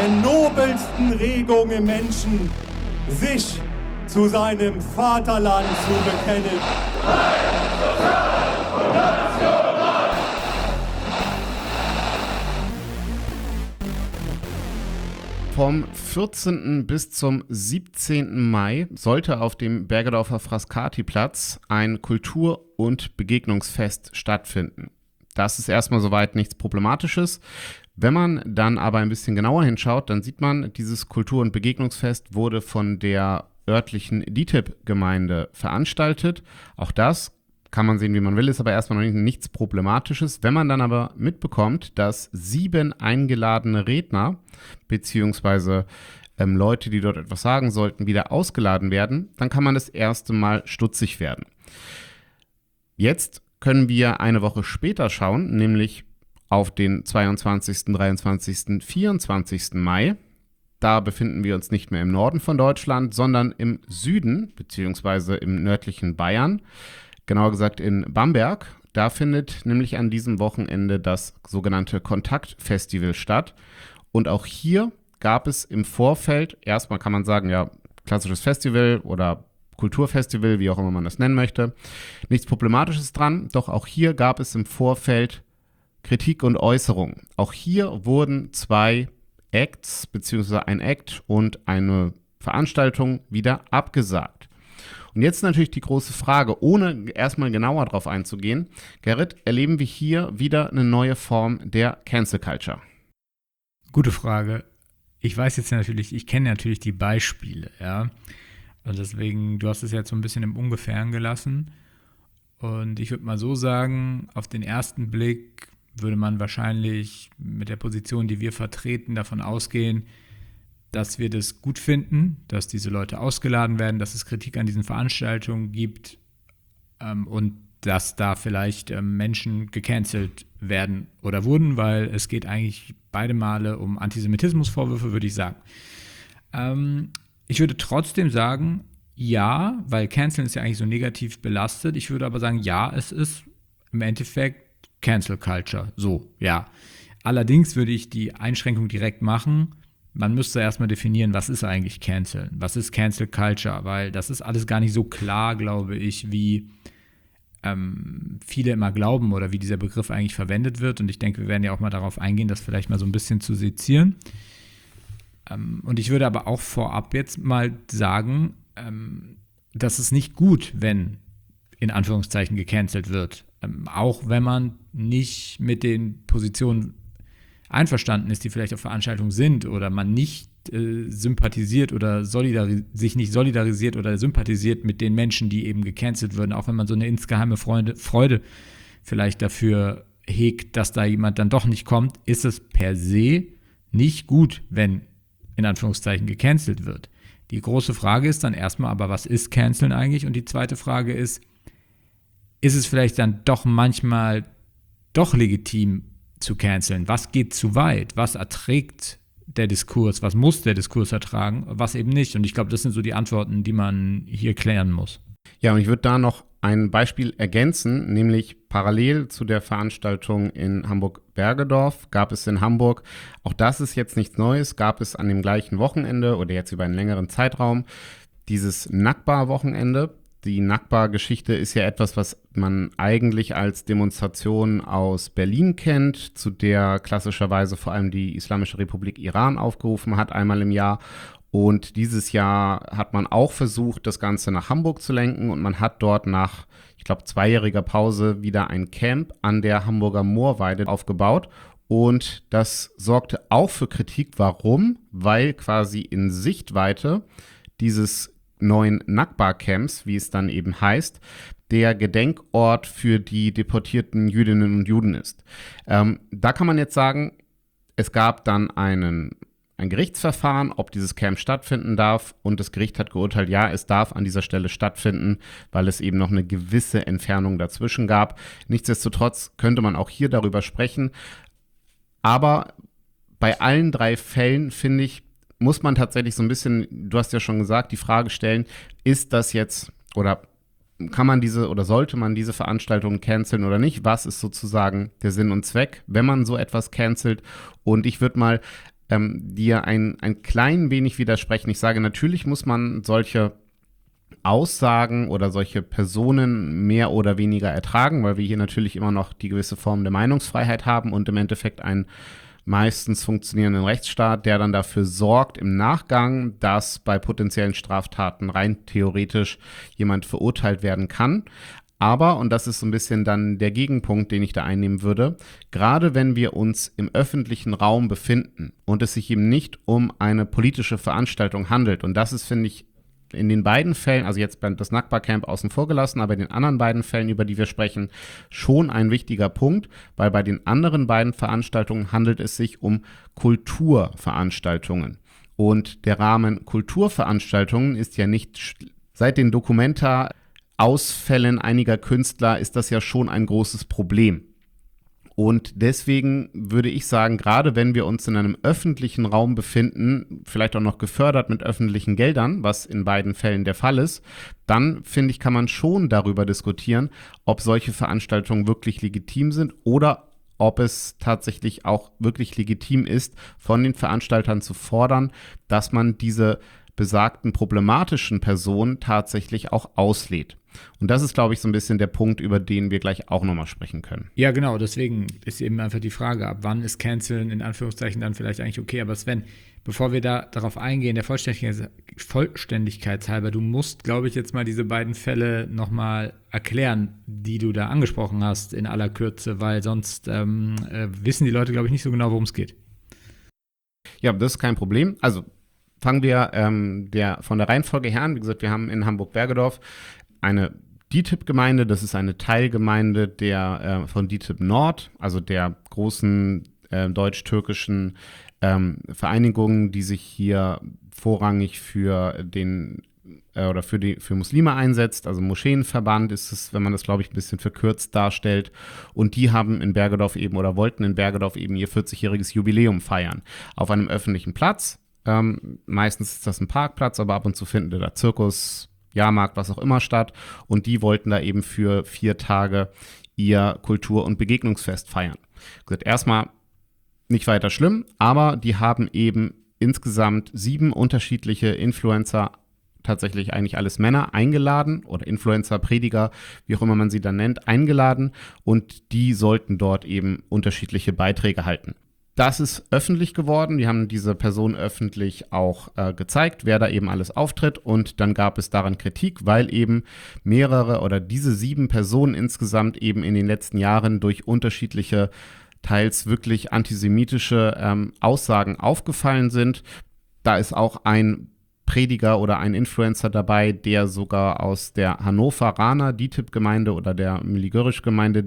der nobelsten Regung im Menschen, sich zu seinem Vaterland zu bekennen. Vom 14. bis zum 17. Mai sollte auf dem Bergedorfer Frascati-Platz ein Kultur- und Begegnungsfest stattfinden. Das ist erstmal soweit nichts Problematisches. Wenn man dann aber ein bisschen genauer hinschaut, dann sieht man, dieses Kultur- und Begegnungsfest wurde von der örtlichen DİTİB-Gemeinde veranstaltet. Auch das kann man sehen, wie man will, ist aber erstmal noch nichts Problematisches. Wenn man dann aber mitbekommt, dass 7 eingeladene Redner beziehungsweise Leute, die dort etwas sagen sollten, wieder ausgeladen werden, dann kann man das erste Mal stutzig werden. Jetzt können wir eine Woche später schauen, nämlich auf den 22., 23., 24. Mai. Da befinden wir uns nicht mehr im Norden von Deutschland, sondern im Süden beziehungsweise im nördlichen Bayern. Genauer gesagt in Bamberg. Da findet nämlich an diesem Wochenende das sogenannte Kontakt-Festival statt. Und auch hier gab es im Vorfeld, erstmal kann man sagen, ja, klassisches Festival oder Kulturfestival, wie auch immer man das nennen möchte, nichts Problematisches dran. Doch auch hier gab es im Vorfeld Kritik und Äußerung. Auch hier wurden 2 Acts, beziehungsweise ein Act und eine Veranstaltung wieder abgesagt. Und jetzt natürlich die große Frage, ohne erstmal genauer drauf einzugehen, Gerrit, erleben wir hier wieder eine neue Form der Cancel Culture? Gute Frage. Ich kenne natürlich die Beispiele, ja. Und deswegen, du hast es jetzt so ein bisschen im Ungefähren gelassen. Und ich würde mal so sagen, auf den ersten Blick würde man wahrscheinlich mit der Position, die wir vertreten, davon ausgehen, dass wir das gut finden, dass diese Leute ausgeladen werden, dass es Kritik an diesen Veranstaltungen gibt und dass da vielleicht Menschen gecancelt werden oder wurden, weil es geht eigentlich beide Male um Antisemitismusvorwürfe, würde ich sagen. Ich würde trotzdem sagen, ja, weil Canceln ist ja eigentlich so negativ belastet. Ich würde aber sagen, ja, es ist im Endeffekt Cancel Culture, so, ja. Allerdings würde ich die Einschränkung direkt machen. Man müsste erstmal definieren, was ist eigentlich Canceln? Was ist Cancel Culture? Weil das ist alles gar nicht so klar, glaube ich, wie viele immer glauben oder wie dieser Begriff eigentlich verwendet wird. Und ich denke, wir werden ja auch mal darauf eingehen, das vielleicht mal so ein bisschen zu sezieren. Und ich würde aber auch vorab jetzt mal sagen, dass es nicht gut, wenn in Anführungszeichen gecancelt wird. Auch wenn man nicht mit den Positionen einverstanden ist, die vielleicht auf Veranstaltungen sind oder man nicht sympathisiert oder sich nicht solidarisiert oder sympathisiert mit den Menschen, die eben gecancelt würden, auch wenn man so eine insgeheime Freude vielleicht dafür hegt, dass da jemand dann doch nicht kommt, ist es per se nicht gut, wenn in Anführungszeichen gecancelt wird. Die große Frage ist dann erstmal, aber was ist Canceln eigentlich? Und die zweite Frage ist es vielleicht dann doch manchmal doch legitim zu canceln? Was geht zu weit? Was erträgt der Diskurs? Was muss der Diskurs ertragen? Was eben nicht? Und ich glaube, das sind so die Antworten, die man hier klären muss. Ja, und ich würde da noch ein Beispiel ergänzen, nämlich parallel zu der Veranstaltung in Hamburg-Bergedorf gab es in Hamburg, auch das ist jetzt nichts Neues, gab es an dem gleichen Wochenende oder jetzt über einen längeren Zeitraum dieses Nakba-Wochenende. Die Nakba-Geschichte ist ja etwas, was man eigentlich als Demonstration aus Berlin kennt, zu der klassischerweise vor allem die Islamische Republik Iran aufgerufen hat, einmal im Jahr. Und dieses Jahr hat man auch versucht, das Ganze nach Hamburg zu lenken und man hat dort nach, ich glaube, 2-jähriger Pause wieder ein Camp an der Hamburger Moorweide aufgebaut. Und das sorgte auch für Kritik. Warum? Weil quasi in Sichtweite dieses neuen Nakba-Camps, wie es dann eben heißt, der Gedenkort für die deportierten Jüdinnen und Juden ist. Da kann man jetzt sagen, es gab dann ein Gerichtsverfahren, ob dieses Camp stattfinden darf, und das Gericht hat geurteilt, ja, es darf an dieser Stelle stattfinden, weil es eben noch eine gewisse Entfernung dazwischen gab. Nichtsdestotrotz könnte man auch hier darüber sprechen, aber bei allen 3 Fällen, finde ich, muss man tatsächlich so ein bisschen, du hast ja schon gesagt, die Frage stellen, ist das jetzt oder kann man diese oder sollte man diese Veranstaltungen canceln oder nicht? Was ist sozusagen der Sinn und Zweck, wenn man so etwas cancelt? Und ich würde mal dir ein klein wenig widersprechen. Ich sage, natürlich muss man solche Aussagen oder solche Personen mehr oder weniger ertragen, weil wir hier natürlich immer noch die gewisse Form der Meinungsfreiheit haben und im Endeffekt einen meistens funktionierenden Rechtsstaat, der dann dafür sorgt im Nachgang, dass bei potenziellen Straftaten rein theoretisch jemand verurteilt werden kann. Aber, und das ist so ein bisschen dann der Gegenpunkt, den ich da einnehmen würde, gerade wenn wir uns im öffentlichen Raum befinden und es sich eben nicht um eine politische Veranstaltung handelt, und das ist, finde ich, in den beiden Fällen, also jetzt das Nakba-Camp außen vor gelassen, aber in den anderen beiden Fällen, über die wir sprechen, schon ein wichtiger Punkt, weil bei den anderen beiden Veranstaltungen handelt es sich um Kulturveranstaltungen. Und der Rahmen Kulturveranstaltungen ist ja nicht, seit den Documenta-Ausfällen einiger Künstler ist das ja schon ein großes Problem. Und deswegen würde ich sagen, gerade wenn wir uns in einem öffentlichen Raum befinden, vielleicht auch noch gefördert mit öffentlichen Geldern, was in beiden Fällen der Fall ist, dann finde ich, kann man schon darüber diskutieren, ob solche Veranstaltungen wirklich legitim sind oder ob es tatsächlich auch wirklich legitim ist, von den Veranstaltern zu fordern, dass man diese besagten problematischen Personen tatsächlich auch auslädt. Und das ist, glaube ich, so ein bisschen der Punkt, über den wir gleich auch nochmal sprechen können. Ja, genau, deswegen ist eben einfach die Frage, ab wann ist Canceln in Anführungszeichen dann vielleicht eigentlich okay, aber Sven, bevor wir darauf eingehen, der Vollständigkeit halber, du musst, glaube ich, jetzt mal diese beiden Fälle nochmal erklären, die du da angesprochen hast in aller Kürze, weil sonst wissen die Leute, glaube ich, nicht so genau, worum es geht. Ja, das ist kein Problem. Also fangen wir von der Reihenfolge her an. Wie gesagt, wir haben in Hamburg-Bergedorf eine DİTİB-Gemeinde, das ist eine Teilgemeinde von DİTİB Nord, also der großen deutsch-türkischen Vereinigung, die sich hier vorrangig für Muslime einsetzt, also Moscheenverband ist es, wenn man das, glaube ich, ein bisschen verkürzt darstellt. Und die haben in Bergedorf eben oder wollten in Bergedorf eben ihr 40-jähriges Jubiläum feiern. Auf einem öffentlichen Platz. Meistens ist das ein Parkplatz, aber ab und zu finden da Zirkus, Jahrmarkt, was auch immer statt. Und die wollten da eben für 4 Tage ihr Kultur- und Begegnungsfest feiern. Gesagt, erstmal nicht weiter schlimm, aber die haben eben insgesamt 7 unterschiedliche Influencer, tatsächlich eigentlich alles Männer, eingeladen oder Influencer, Prediger, wie auch immer man sie dann nennt, eingeladen und die sollten dort eben unterschiedliche Beiträge halten. Das ist öffentlich geworden. Die haben diese Person öffentlich auch gezeigt, wer da eben alles auftritt. Und dann gab es daran Kritik, weil eben mehrere oder diese 7 Personen insgesamt eben in den letzten Jahren durch unterschiedliche, teils wirklich antisemitische Aussagen aufgefallen sind. Da ist auch ein Prediger oder ein Influencer dabei, der sogar aus der Hannoveraner DİTİB-Gemeinde oder der Miligörisch-Gemeinde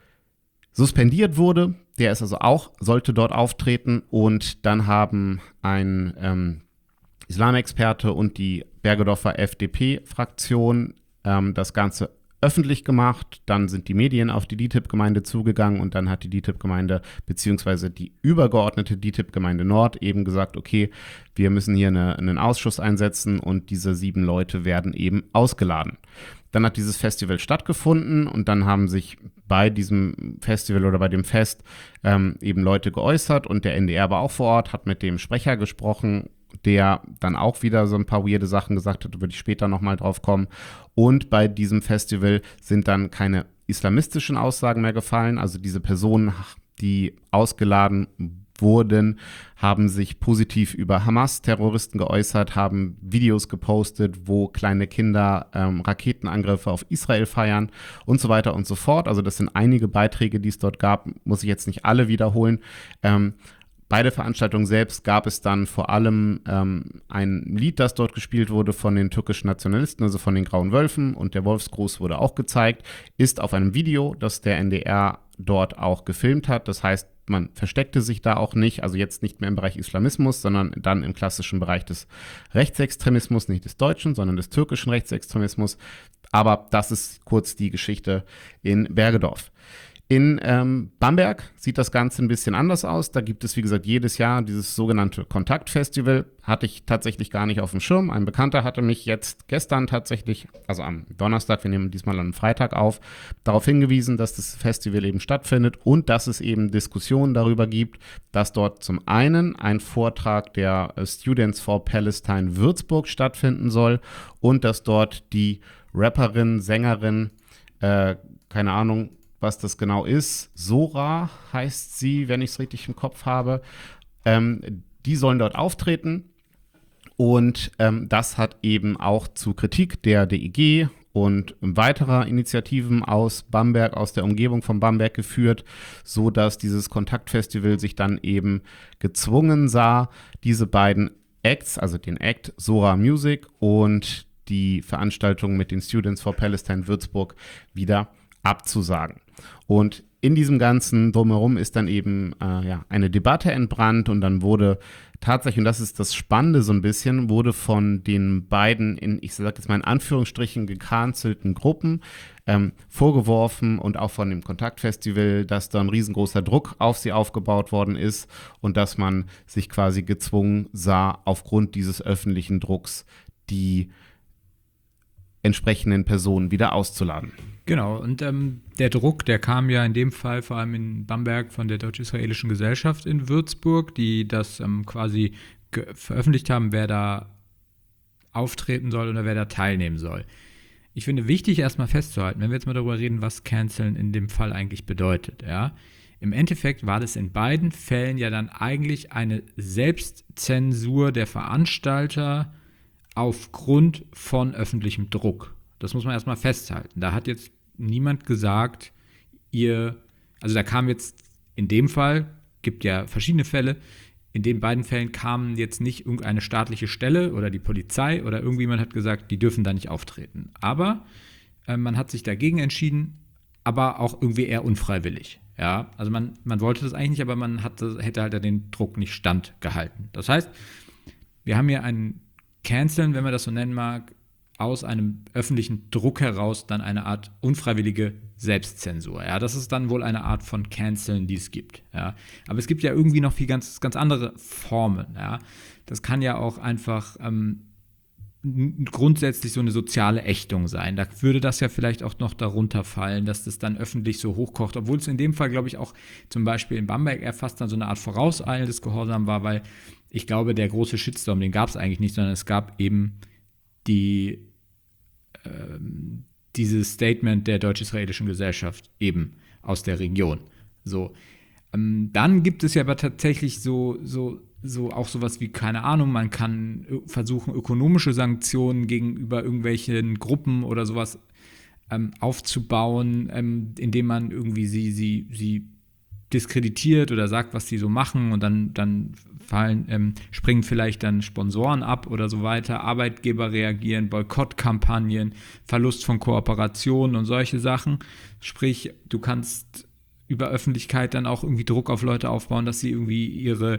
suspendiert wurde. Der ist also auch, sollte dort auftreten und dann haben ein Islamexperte und die Bergedorfer FDP-Fraktion das Ganze öffentlich gemacht. Dann sind die Medien auf die DİTİB-Gemeinde zugegangen und dann hat die DİTİB-Gemeinde beziehungsweise die übergeordnete DİTİB-Gemeinde Nord eben gesagt, okay, wir müssen hier einen Ausschuss einsetzen und diese 7 Leute werden eben ausgeladen. Dann hat dieses Festival stattgefunden und dann haben sich bei diesem Festival oder bei dem Fest eben Leute geäußert und der NDR war auch vor Ort, hat mit dem Sprecher gesprochen, der dann auch wieder so ein paar weirde Sachen gesagt hat, da würde ich später nochmal drauf kommen. Und bei diesem Festival sind dann keine islamistischen Aussagen mehr gefallen, also diese Personen, die ausgeladen wurden, haben sich positiv über Hamas-Terroristen geäußert, haben Videos gepostet, wo kleine Kinder Raketenangriffe auf Israel feiern und so weiter und so fort. Also das sind einige Beiträge, die es dort gab, muss ich jetzt nicht alle wiederholen. Bei der Veranstaltung selbst gab es dann vor allem ein Lied, das dort gespielt wurde von den türkischen Nationalisten, also von den Grauen Wölfen, und der Wolfsgruß wurde auch gezeigt, ist auf einem Video, das der NDR dort auch gefilmt hat. Das heißt, man versteckte sich da auch nicht, also jetzt nicht mehr im Bereich Islamismus, sondern dann im klassischen Bereich des Rechtsextremismus, nicht des deutschen, sondern des türkischen Rechtsextremismus. Aber das ist kurz die Geschichte in Bergedorf. In Bamberg sieht das Ganze ein bisschen anders aus. Da gibt es, wie gesagt, jedes Jahr dieses sogenannte Kontaktfestival. Hatte ich tatsächlich gar nicht auf dem Schirm. Ein Bekannter hatte mich jetzt gestern tatsächlich, also am Donnerstag, wir nehmen diesmal am Freitag auf, darauf hingewiesen, dass das Festival eben stattfindet und dass es eben Diskussionen darüber gibt, dass dort zum einen ein Vortrag der Students for Palestine Würzburg stattfinden soll und dass dort die Rapperin, Sängerin, keine Ahnung, was das genau ist. Sora heißt sie, wenn ich es richtig im Kopf habe. Die sollen dort auftreten und das hat eben auch zu Kritik der DEG und weiterer Initiativen aus Bamberg, aus der Umgebung von Bamberg geführt, so dass dieses Kontaktfestival sich dann eben gezwungen sah, diese beiden Acts, also den Act Sora Music und die Veranstaltung mit den Students for Palestine Würzburg wieder abzusagen. Und in diesem ganzen Drumherum ist dann eben eine Debatte entbrannt und dann wurde tatsächlich, und das ist das Spannende so ein bisschen, wurde von den beiden ich sage jetzt mal in Anführungsstrichen, gecancelten Gruppen vorgeworfen und auch von dem Kontaktfestival, dass da ein riesengroßer Druck auf sie aufgebaut worden ist und dass man sich quasi gezwungen sah, aufgrund dieses öffentlichen Drucks die entsprechenden Personen wieder auszuladen. Genau, und der Druck, der kam ja in dem Fall vor allem in Bamberg von der Deutsch-Israelischen Gesellschaft in Würzburg, die das quasi veröffentlicht haben, wer da auftreten soll oder wer da teilnehmen soll. Ich finde wichtig, erstmal festzuhalten, wenn wir jetzt mal darüber reden, was Canceln in dem Fall eigentlich bedeutet. Ja? Im Endeffekt war das in beiden Fällen ja dann eigentlich eine Selbstzensur der Veranstalter aufgrund von öffentlichem Druck. Das muss man erstmal festhalten. Da hat jetzt niemand gesagt, also da kam jetzt in dem Fall, gibt ja verschiedene Fälle, in den beiden Fällen kam jetzt nicht irgendeine staatliche Stelle oder die Polizei oder irgendjemand hat gesagt, die dürfen da nicht auftreten. Aber man hat sich dagegen entschieden, aber auch irgendwie eher unfreiwillig. Ja, also man wollte das eigentlich nicht, aber man hätte halt den Druck nicht standgehalten. Das heißt, wir haben hier ein Canceln, wenn man das so nennen mag, aus einem öffentlichen Druck heraus dann eine Art unfreiwillige Selbstzensur. Ja, das ist dann wohl eine Art von Canceln, die es gibt. Ja, aber es gibt ja irgendwie noch viel ganz, ganz andere Formen. Ja, das kann ja auch einfach grundsätzlich so eine soziale Ächtung sein. Da würde das ja vielleicht auch noch darunter fallen, dass das dann öffentlich so hochkocht, obwohl es in dem Fall, glaube ich, auch zum Beispiel in Bamberg eher fast dann so eine Art vorauseilendes Gehorsam war, weil ich glaube, der große Shitstorm, den gab es eigentlich nicht, sondern es gab eben dieses Statement der Deutsch-Israelischen Gesellschaft eben aus der Region. So. Dann gibt es ja aber tatsächlich so auch sowas wie, keine Ahnung, man kann versuchen, ökonomische Sanktionen gegenüber irgendwelchen Gruppen oder sowas aufzubauen, indem man irgendwie sie diskreditiert oder sagt, was die so machen und dann springen vielleicht dann Sponsoren ab oder so weiter, Arbeitgeber reagieren, Boykottkampagnen, Verlust von Kooperationen und solche Sachen. Sprich, du kannst über Öffentlichkeit dann auch irgendwie Druck auf Leute aufbauen, dass sie irgendwie ihre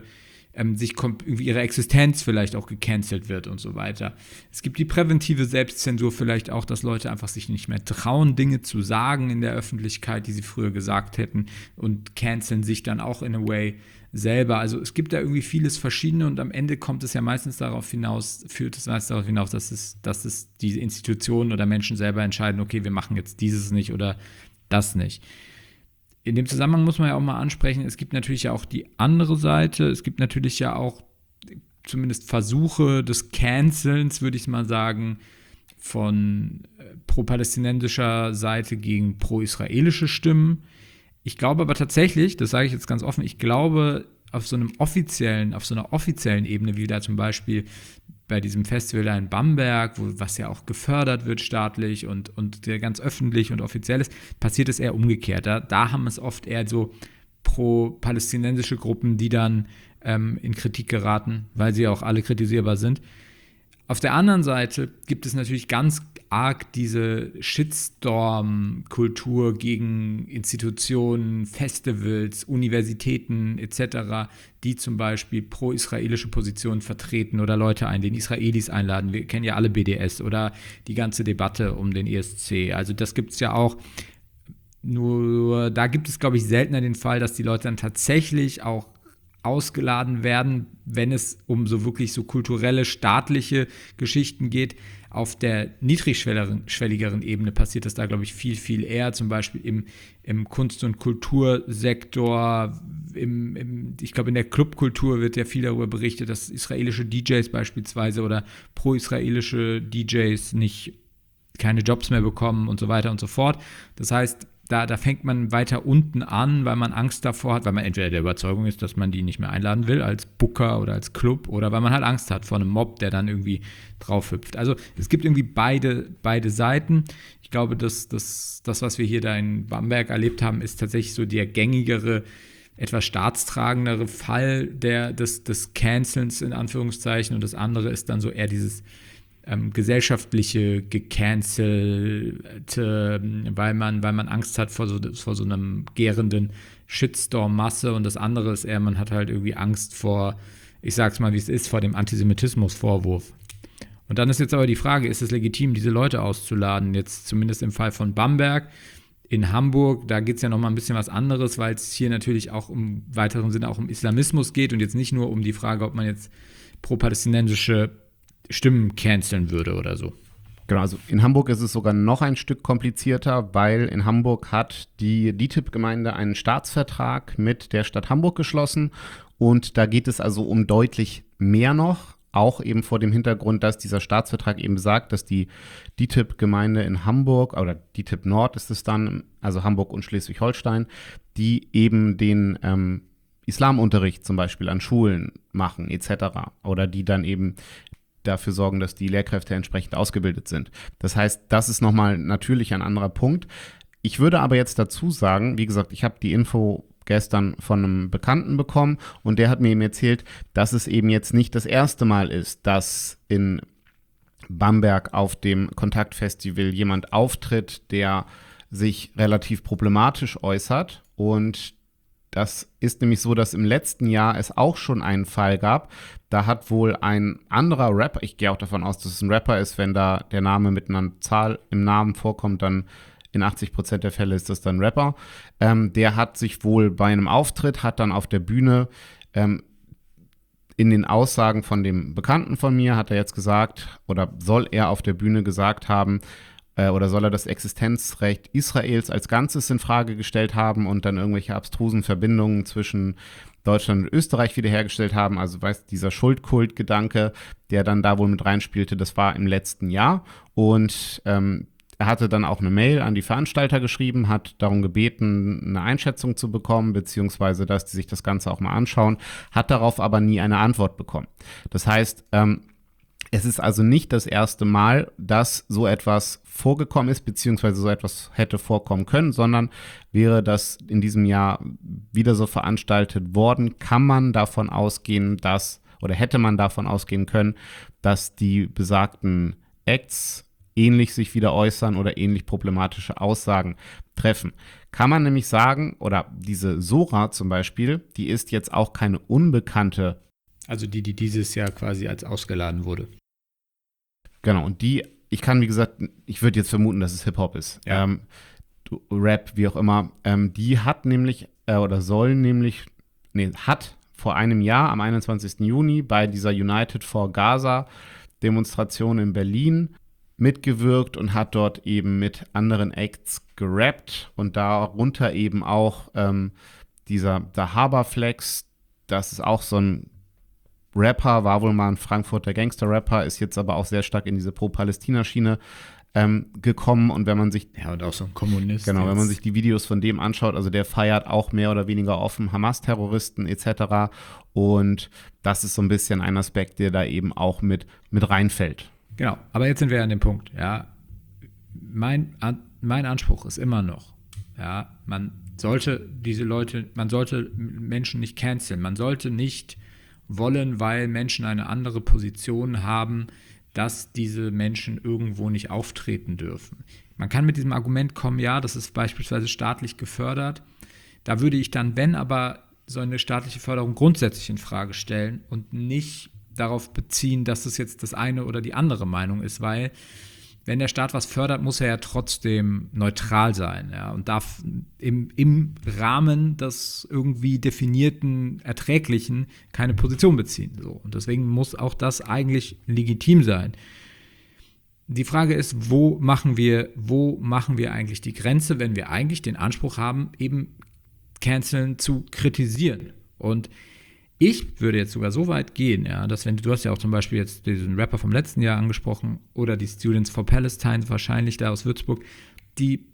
Existenz vielleicht auch gecancelt wird und so weiter. Es gibt die präventive Selbstzensur vielleicht auch, dass Leute einfach sich nicht mehr trauen, Dinge zu sagen in der Öffentlichkeit, die sie früher gesagt hätten und canceln sich dann auch in a way selber. Also es gibt da irgendwie vieles Verschiedene und am Ende führt es meistens darauf hinaus, dass es die Institutionen oder Menschen selber entscheiden, okay, wir machen jetzt dieses nicht oder das nicht. In dem Zusammenhang muss man ja auch mal ansprechen, es gibt natürlich ja auch die andere Seite, es gibt natürlich ja auch zumindest Versuche des Cancelns, würde ich mal sagen, von pro-palästinensischer Seite gegen pro-israelische Stimmen. Ich glaube aber tatsächlich, das sage ich jetzt ganz offen, ich glaube auf so einer offiziellen Ebene, wie da zum Beispiel bei diesem Festival da in Bamberg, was ja auch gefördert wird staatlich und ganz öffentlich und offiziell ist, passiert es eher umgekehrt. Da haben es oft eher so pro-palästinensische Gruppen, die dann in Kritik geraten, weil sie auch alle kritisierbar sind. Auf der anderen Seite gibt es natürlich ganz arg diese Shitstorm-Kultur gegen Institutionen, Festivals, Universitäten etc., die zum Beispiel pro-israelische Positionen vertreten oder Leute den Israelis einladen. Wir kennen ja alle BDS oder die ganze Debatte um den ESC. Also das gibt es ja auch. Nur da gibt es, glaube ich, seltener den Fall, dass die Leute dann tatsächlich auch ausgeladen werden, wenn es um so wirklich so kulturelle, staatliche Geschichten geht. Auf der niedrigschwelligeren Ebene passiert das da, glaube ich, viel, viel eher. Zum Beispiel im Kunst- und Kultursektor, ich glaube, in der Clubkultur wird ja viel darüber berichtet, dass israelische DJs beispielsweise oder pro-israelische DJs keine Jobs mehr bekommen und so weiter und so fort. Das heißt, da fängt man weiter unten an, weil man Angst davor hat, weil man entweder der Überzeugung ist, dass man die nicht mehr einladen will als Booker oder als Club, oder weil man halt Angst hat vor einem Mob, der dann irgendwie drauf hüpft. Also es gibt irgendwie beide Seiten. Ich glaube, das, was wir hier da in Bamberg erlebt haben, ist tatsächlich so der gängigere, etwas staatstragendere Fall des Cancelns in Anführungszeichen, und das andere ist dann so eher dieses gesellschaftliche gecancelte, weil man Angst hat vor so einem gärenden Shitstorm-Masse, und das andere ist eher, man hat halt irgendwie Angst vor, ich sag's mal wie es ist, vor dem Antisemitismus-Vorwurf. Und dann ist jetzt aber die Frage, ist es legitim, diese Leute auszuladen? Jetzt zumindest im Fall von Bamberg. In Hamburg, da geht es ja nochmal ein bisschen was anderes, weil es hier natürlich auch im weiteren Sinne auch um Islamismus geht und jetzt nicht nur um die Frage, ob man jetzt pro-palästinensische Stimmen canceln würde oder so. Genau, also in Hamburg ist es sogar noch ein Stück komplizierter, weil in Hamburg hat die DİTİB-Gemeinde einen Staatsvertrag mit der Stadt Hamburg geschlossen, und da geht es also um deutlich mehr noch, auch eben vor dem Hintergrund, dass dieser Staatsvertrag eben sagt, dass die DİTİB-Gemeinde in Hamburg, oder DİTİB Nord ist es dann, also Hamburg und Schleswig-Holstein, die eben den Islamunterricht zum Beispiel an Schulen machen etc. oder die dann eben dafür sorgen, dass die Lehrkräfte entsprechend ausgebildet sind. Das heißt, das ist nochmal natürlich ein anderer Punkt. Ich würde aber jetzt dazu sagen, wie gesagt, ich habe die Info gestern von einem Bekannten bekommen, und der hat mir eben erzählt, dass es eben jetzt nicht das erste Mal ist, dass in Bamberg auf dem Kontaktfestival jemand auftritt, der sich relativ problematisch äußert, und das ist nämlich so, dass im letzten Jahr es auch schon einen Fall gab. Da hat wohl ein anderer Rapper, ich gehe auch davon aus, dass es ein Rapper ist, wenn da der Name mit einer Zahl im Namen vorkommt, dann in 80% der Fälle ist das dann Rapper. Der hat sich wohl bei einem Auftritt, hat dann auf der Bühne in den Aussagen von dem Bekannten von mir, hat er jetzt gesagt, oder soll er auf der Bühne gesagt haben, oder soll er das Existenzrecht Israels als Ganzes in Frage gestellt haben und dann irgendwelche abstrusen Verbindungen zwischen Deutschland und Österreich wiederhergestellt haben. Also dieser Schuldkult-Gedanke, der dann da wohl mit reinspielte, das war im letzten Jahr. Und er hatte dann auch eine Mail an die Veranstalter geschrieben, hat darum gebeten, eine Einschätzung zu bekommen, beziehungsweise, dass die sich das Ganze auch mal anschauen, hat darauf aber nie eine Antwort bekommen. Das heißt, es ist also nicht das erste Mal, dass so etwas vorgekommen ist, beziehungsweise so etwas hätte vorkommen können, sondern wäre das in diesem Jahr wieder so veranstaltet worden, kann man davon ausgehen, hätte man davon ausgehen können, dass die besagten Acts ähnlich sich wieder äußern oder ähnlich problematische Aussagen treffen. Kann man nämlich sagen, oder diese Sora zum Beispiel, die ist jetzt auch keine unbekannte. Also die dieses Jahr quasi als ausgeladen wurde. Genau, und ich kann, wie gesagt, ich würde jetzt vermuten, dass es Hip-Hop ist. Ja. Rap, wie auch immer. Die hat nämlich, hat vor einem Jahr, am 21. Juni, bei dieser United for Gaza-Demonstration in Berlin mitgewirkt und hat dort eben mit anderen Acts gerappt, und darunter eben auch dieser Haberflex, das ist auch so ein Rapper, war wohl mal ein Frankfurter Gangster-Rapper, ist jetzt aber auch sehr stark in diese Pro-Palästina-Schiene gekommen, und wenn man sich und auch so ein Kommunist. Genau, wenn man sich die Videos von dem anschaut, also der feiert auch mehr oder weniger offen Hamas-Terroristen etc. Und das ist so ein bisschen ein Aspekt, der da eben auch mit reinfällt. Genau, aber jetzt sind wir an dem Punkt, ja. Mein Anspruch ist immer noch, ja, man sollte Menschen nicht canceln, man sollte nicht wollen, weil Menschen eine andere Position haben, dass diese Menschen irgendwo nicht auftreten dürfen. Man kann mit diesem Argument kommen, ja, das ist beispielsweise staatlich gefördert. Da würde ich dann, wenn aber, so eine staatliche Förderung grundsätzlich in Frage stellen und nicht darauf beziehen, dass es jetzt das eine oder die andere Meinung ist, weil wenn der Staat was fördert, muss er ja trotzdem neutral sein, ja, und darf im Rahmen des irgendwie definierten, erträglichen keine Position beziehen. So. Und deswegen muss auch das eigentlich legitim sein. Die Frage ist, wo machen wir eigentlich die Grenze, wenn wir eigentlich den Anspruch haben, eben Canceln zu kritisieren? Und ich würde jetzt sogar so weit gehen, ja, dass du hast ja auch zum Beispiel jetzt diesen Rapper vom letzten Jahr angesprochen oder die Students for Palestine, wahrscheinlich da aus Würzburg, die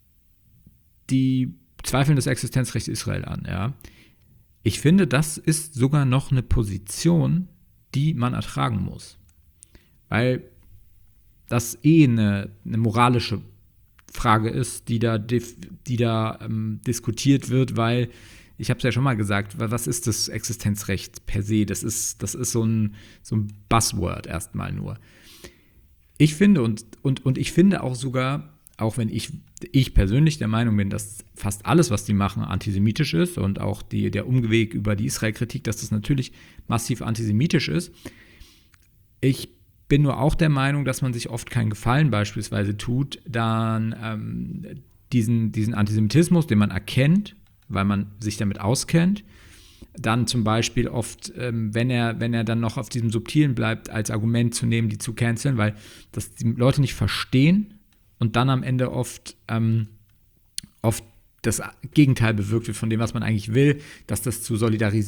zweifeln das Existenzrecht Israel an, ja. Ich finde, das ist sogar noch eine Position, die man ertragen muss. Weil das eine moralische Frage ist, die da diskutiert wird, weil ich habe es ja schon mal gesagt, was ist das Existenzrecht per se? Das ist so ein Buzzword erstmal nur. Ich finde und ich finde auch sogar, auch wenn ich persönlich der Meinung bin, dass fast alles, was die machen, antisemitisch ist und auch der Umweg über die Israel-Kritik, dass das natürlich massiv antisemitisch ist. Ich bin nur auch der Meinung, dass man sich oft keinen Gefallen beispielsweise tut, dann diesen Antisemitismus, den man erkennt, weil man sich damit auskennt, dann zum Beispiel oft, wenn er dann noch auf diesem Subtilen bleibt, als Argument zu nehmen, die zu canceln, weil das die Leute nicht verstehen und dann am Ende oft das Gegenteil bewirkt wird von dem, was man eigentlich will, dass das zu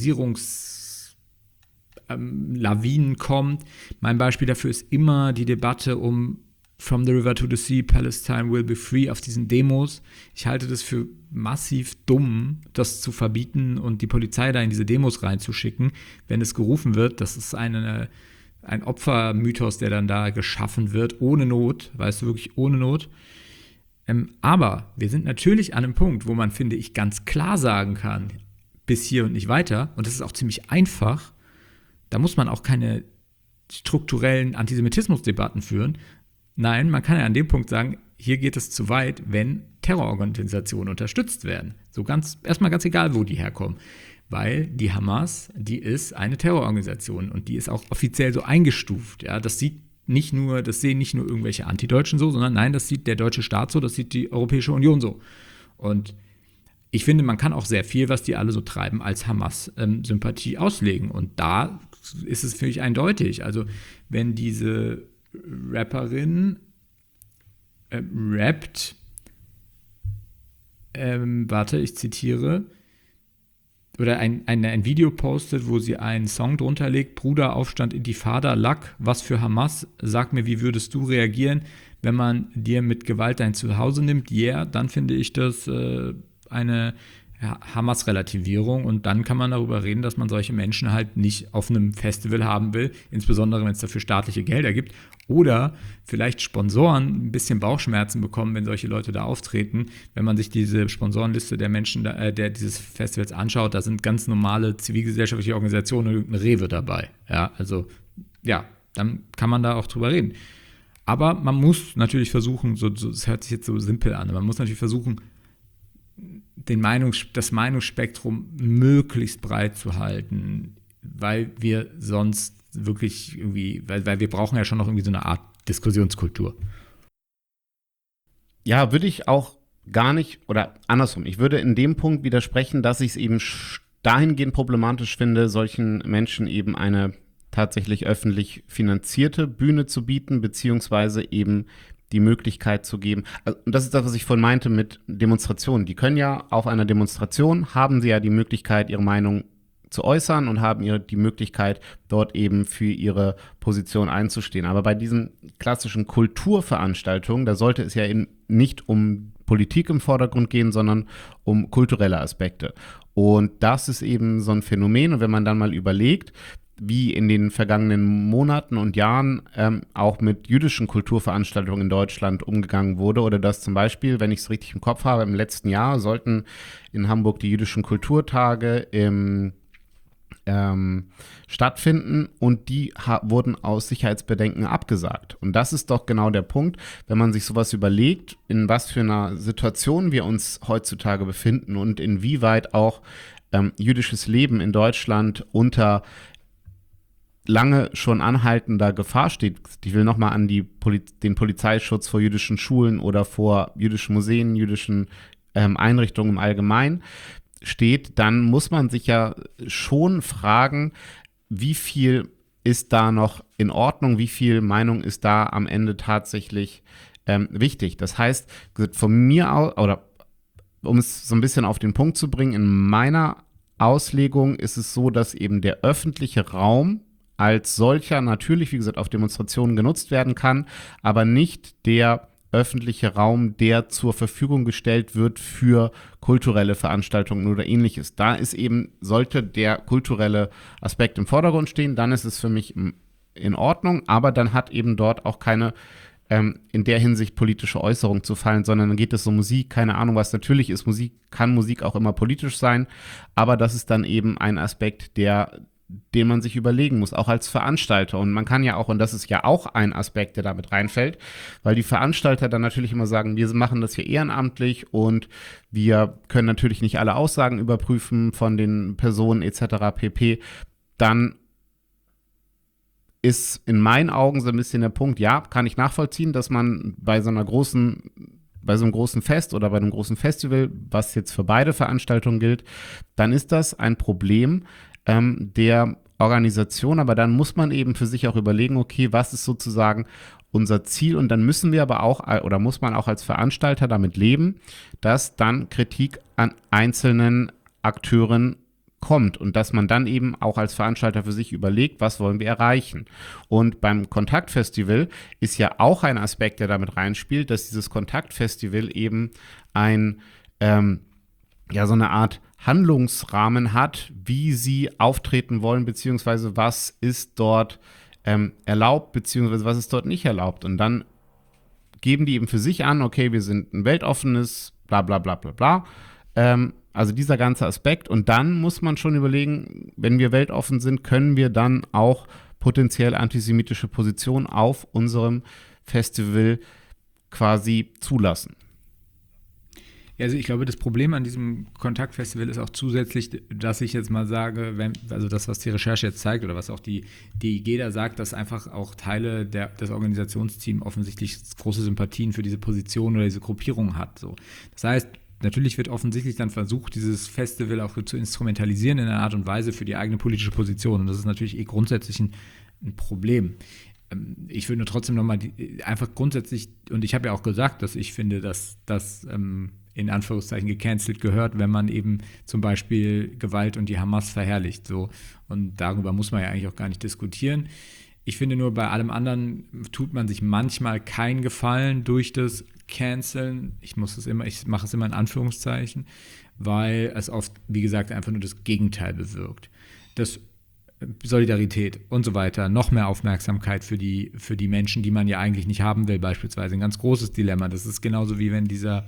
Solidarisierungslawinen kommt. Mein Beispiel dafür ist immer die Debatte um From the River to the Sea, Palestine will be free auf diesen Demos. Ich halte das für massiv dumm, das zu verbieten und die Polizei da in diese Demos reinzuschicken, wenn es gerufen wird. Das ist ein Opfermythos, der dann da geschaffen wird, ohne Not, weißt du, wirklich ohne Not. Aber wir sind natürlich an einem Punkt, wo man, finde ich, ganz klar sagen kann, bis hier und nicht weiter. Und das ist auch ziemlich einfach. Da muss man auch keine strukturellen Antisemitismusdebatten führen. Nein, man kann ja an dem Punkt sagen, hier geht es zu weit, wenn Terrororganisationen unterstützt werden. So erstmal ganz egal, wo die herkommen. Weil die Hamas, die ist eine Terrororganisation und die ist auch offiziell so eingestuft. Ja, das sehen nicht nur irgendwelche Antideutschen so, sondern nein, das sieht der deutsche Staat so, das sieht die Europäische Union so. Und ich finde, man kann auch sehr viel, was die alle so treiben, als Hamas-Sympathie auslegen. Und da ist es für mich eindeutig. Also wenn diese Rapperin rappt, ich zitiere, oder ein Video postet, wo sie einen Song drunter legt, Bruder, Aufstand, Intifada, Lack, was für Hamas, sag mir, wie würdest du reagieren, wenn man dir mit Gewalt dein Zuhause nimmt, dann finde ich das eine Hamas-Relativierung und dann kann man darüber reden, dass man solche Menschen halt nicht auf einem Festival haben will, insbesondere wenn es dafür staatliche Gelder gibt oder vielleicht Sponsoren ein bisschen Bauchschmerzen bekommen, wenn solche Leute da auftreten. Wenn man sich diese Sponsorenliste der Menschen, der dieses Festivals anschaut, da sind ganz normale zivilgesellschaftliche Organisationen und irgendein Rewe dabei. Ja, also ja, dann kann man da auch drüber reden. Aber man muss natürlich versuchen, das hört sich jetzt so simpel an, man muss natürlich versuchen, das Meinungsspektrum möglichst breit zu halten, weil wir sonst wirklich irgendwie, weil wir brauchen ja schon noch irgendwie so eine Art Diskussionskultur. Ja, würde ich auch gar nicht, oder andersrum, ich würde in dem Punkt widersprechen, dass ich es eben dahingehend problematisch finde, solchen Menschen eben eine tatsächlich öffentlich finanzierte Bühne zu bieten, beziehungsweise eben die Möglichkeit zu geben. Und das ist das, was ich vorhin meinte mit Demonstrationen. Die können ja auf einer Demonstration, haben sie ja die Möglichkeit, ihre Meinung zu äußern und haben die Möglichkeit, dort eben für ihre Position einzustehen. Aber bei diesen klassischen Kulturveranstaltungen, da sollte es ja eben nicht um Politik im Vordergrund gehen, sondern um kulturelle Aspekte. Und das ist eben so ein Phänomen. Und wenn man dann mal überlegt, wie in den vergangenen Monaten und Jahren auch mit jüdischen Kulturveranstaltungen in Deutschland umgegangen wurde oder dass zum Beispiel, wenn ich es richtig im Kopf habe, im letzten Jahr sollten in Hamburg die jüdischen Kulturtage stattfinden und die wurden aus Sicherheitsbedenken abgesagt. Und das ist doch genau der Punkt, wenn man sich sowas überlegt, in was für einer Situation wir uns heutzutage befinden und inwieweit auch jüdisches Leben in Deutschland unter lange schon anhaltender Gefahr steht, ich will nochmal an den Polizeischutz vor jüdischen Schulen oder vor jüdischen Museen, jüdischen Einrichtungen im Allgemeinen steht, dann muss man sich ja schon fragen, wie viel ist da noch in Ordnung, wie viel Meinung ist da am Ende tatsächlich wichtig. Das heißt, von mir aus, oder um es so ein bisschen auf den Punkt zu bringen, in meiner Auslegung ist es so, dass eben der öffentliche Raum als solcher natürlich, wie gesagt, auf Demonstrationen genutzt werden kann, aber nicht der öffentliche Raum, der zur Verfügung gestellt wird für kulturelle Veranstaltungen oder ähnliches. Da ist eben, sollte der kulturelle Aspekt im Vordergrund stehen, dann ist es für mich in Ordnung, aber dann hat eben dort auch keine in der Hinsicht politische Äußerung zu fallen, sondern dann geht es um Musik, keine Ahnung, was natürlich ist. Kann Musik auch immer politisch sein, aber das ist dann eben ein Aspekt, den man sich überlegen muss, auch als Veranstalter. Und man kann ja auch, und das ist ja auch ein Aspekt, der damit reinfällt, weil die Veranstalter dann natürlich immer sagen, wir machen das hier ehrenamtlich und wir können natürlich nicht alle Aussagen überprüfen von den Personen etc. pp. Dann ist in meinen Augen so ein bisschen der Punkt, ja, kann ich nachvollziehen, dass man bei so einem großen Fest oder bei einem großen Festival, was jetzt für beide Veranstaltungen gilt, dann ist das ein Problem der Organisation, aber dann muss man eben für sich auch überlegen, okay, was ist sozusagen unser Ziel, und dann müssen wir aber auch, oder muss man auch als Veranstalter damit leben, dass dann Kritik an einzelnen Akteuren kommt und dass man dann eben auch als Veranstalter für sich überlegt, was wollen wir erreichen. Und beim Kontaktfestival ist ja auch ein Aspekt, der damit reinspielt, dass dieses Kontaktfestival eben so eine Art Handlungsrahmen hat, wie sie auftreten wollen, beziehungsweise was ist dort erlaubt, beziehungsweise was ist dort nicht erlaubt. Und dann geben die eben für sich an, okay, wir sind ein weltoffenes, bla bla bla bla bla. Also dieser ganze Aspekt. Und dann muss man schon überlegen, wenn wir weltoffen sind, können wir dann auch potenziell antisemitische Positionen auf unserem Festival quasi zulassen. Ja, also ich glaube, das Problem an diesem Kontaktfestival ist auch zusätzlich, dass ich jetzt mal sage, also das, was die Recherche jetzt zeigt oder was auch die DIG da sagt, dass einfach auch Teile des Organisationsteams offensichtlich große Sympathien für diese Position oder diese Gruppierung hat. So. Das heißt, natürlich wird offensichtlich dann versucht, dieses Festival auch zu instrumentalisieren in einer Art und Weise für die eigene politische Position. Und das ist natürlich grundsätzlich ein Problem. Ich würde nur trotzdem nochmal einfach grundsätzlich, und ich habe ja auch gesagt, dass ich finde, dass das in Anführungszeichen gecancelt gehört, wenn man eben zum Beispiel Gewalt und die Hamas verherrlicht. So. Und darüber muss man ja eigentlich auch gar nicht diskutieren. Ich finde nur, bei allem anderen tut man sich manchmal keinen Gefallen durch das Canceln. Ich mache es immer in Anführungszeichen, weil es oft, wie gesagt, einfach nur das Gegenteil bewirkt. Das Solidarität und so weiter, noch mehr Aufmerksamkeit für die Menschen, die man ja eigentlich nicht haben will, beispielsweise. Ein ganz großes Dilemma. Das ist genauso wie wenn dieser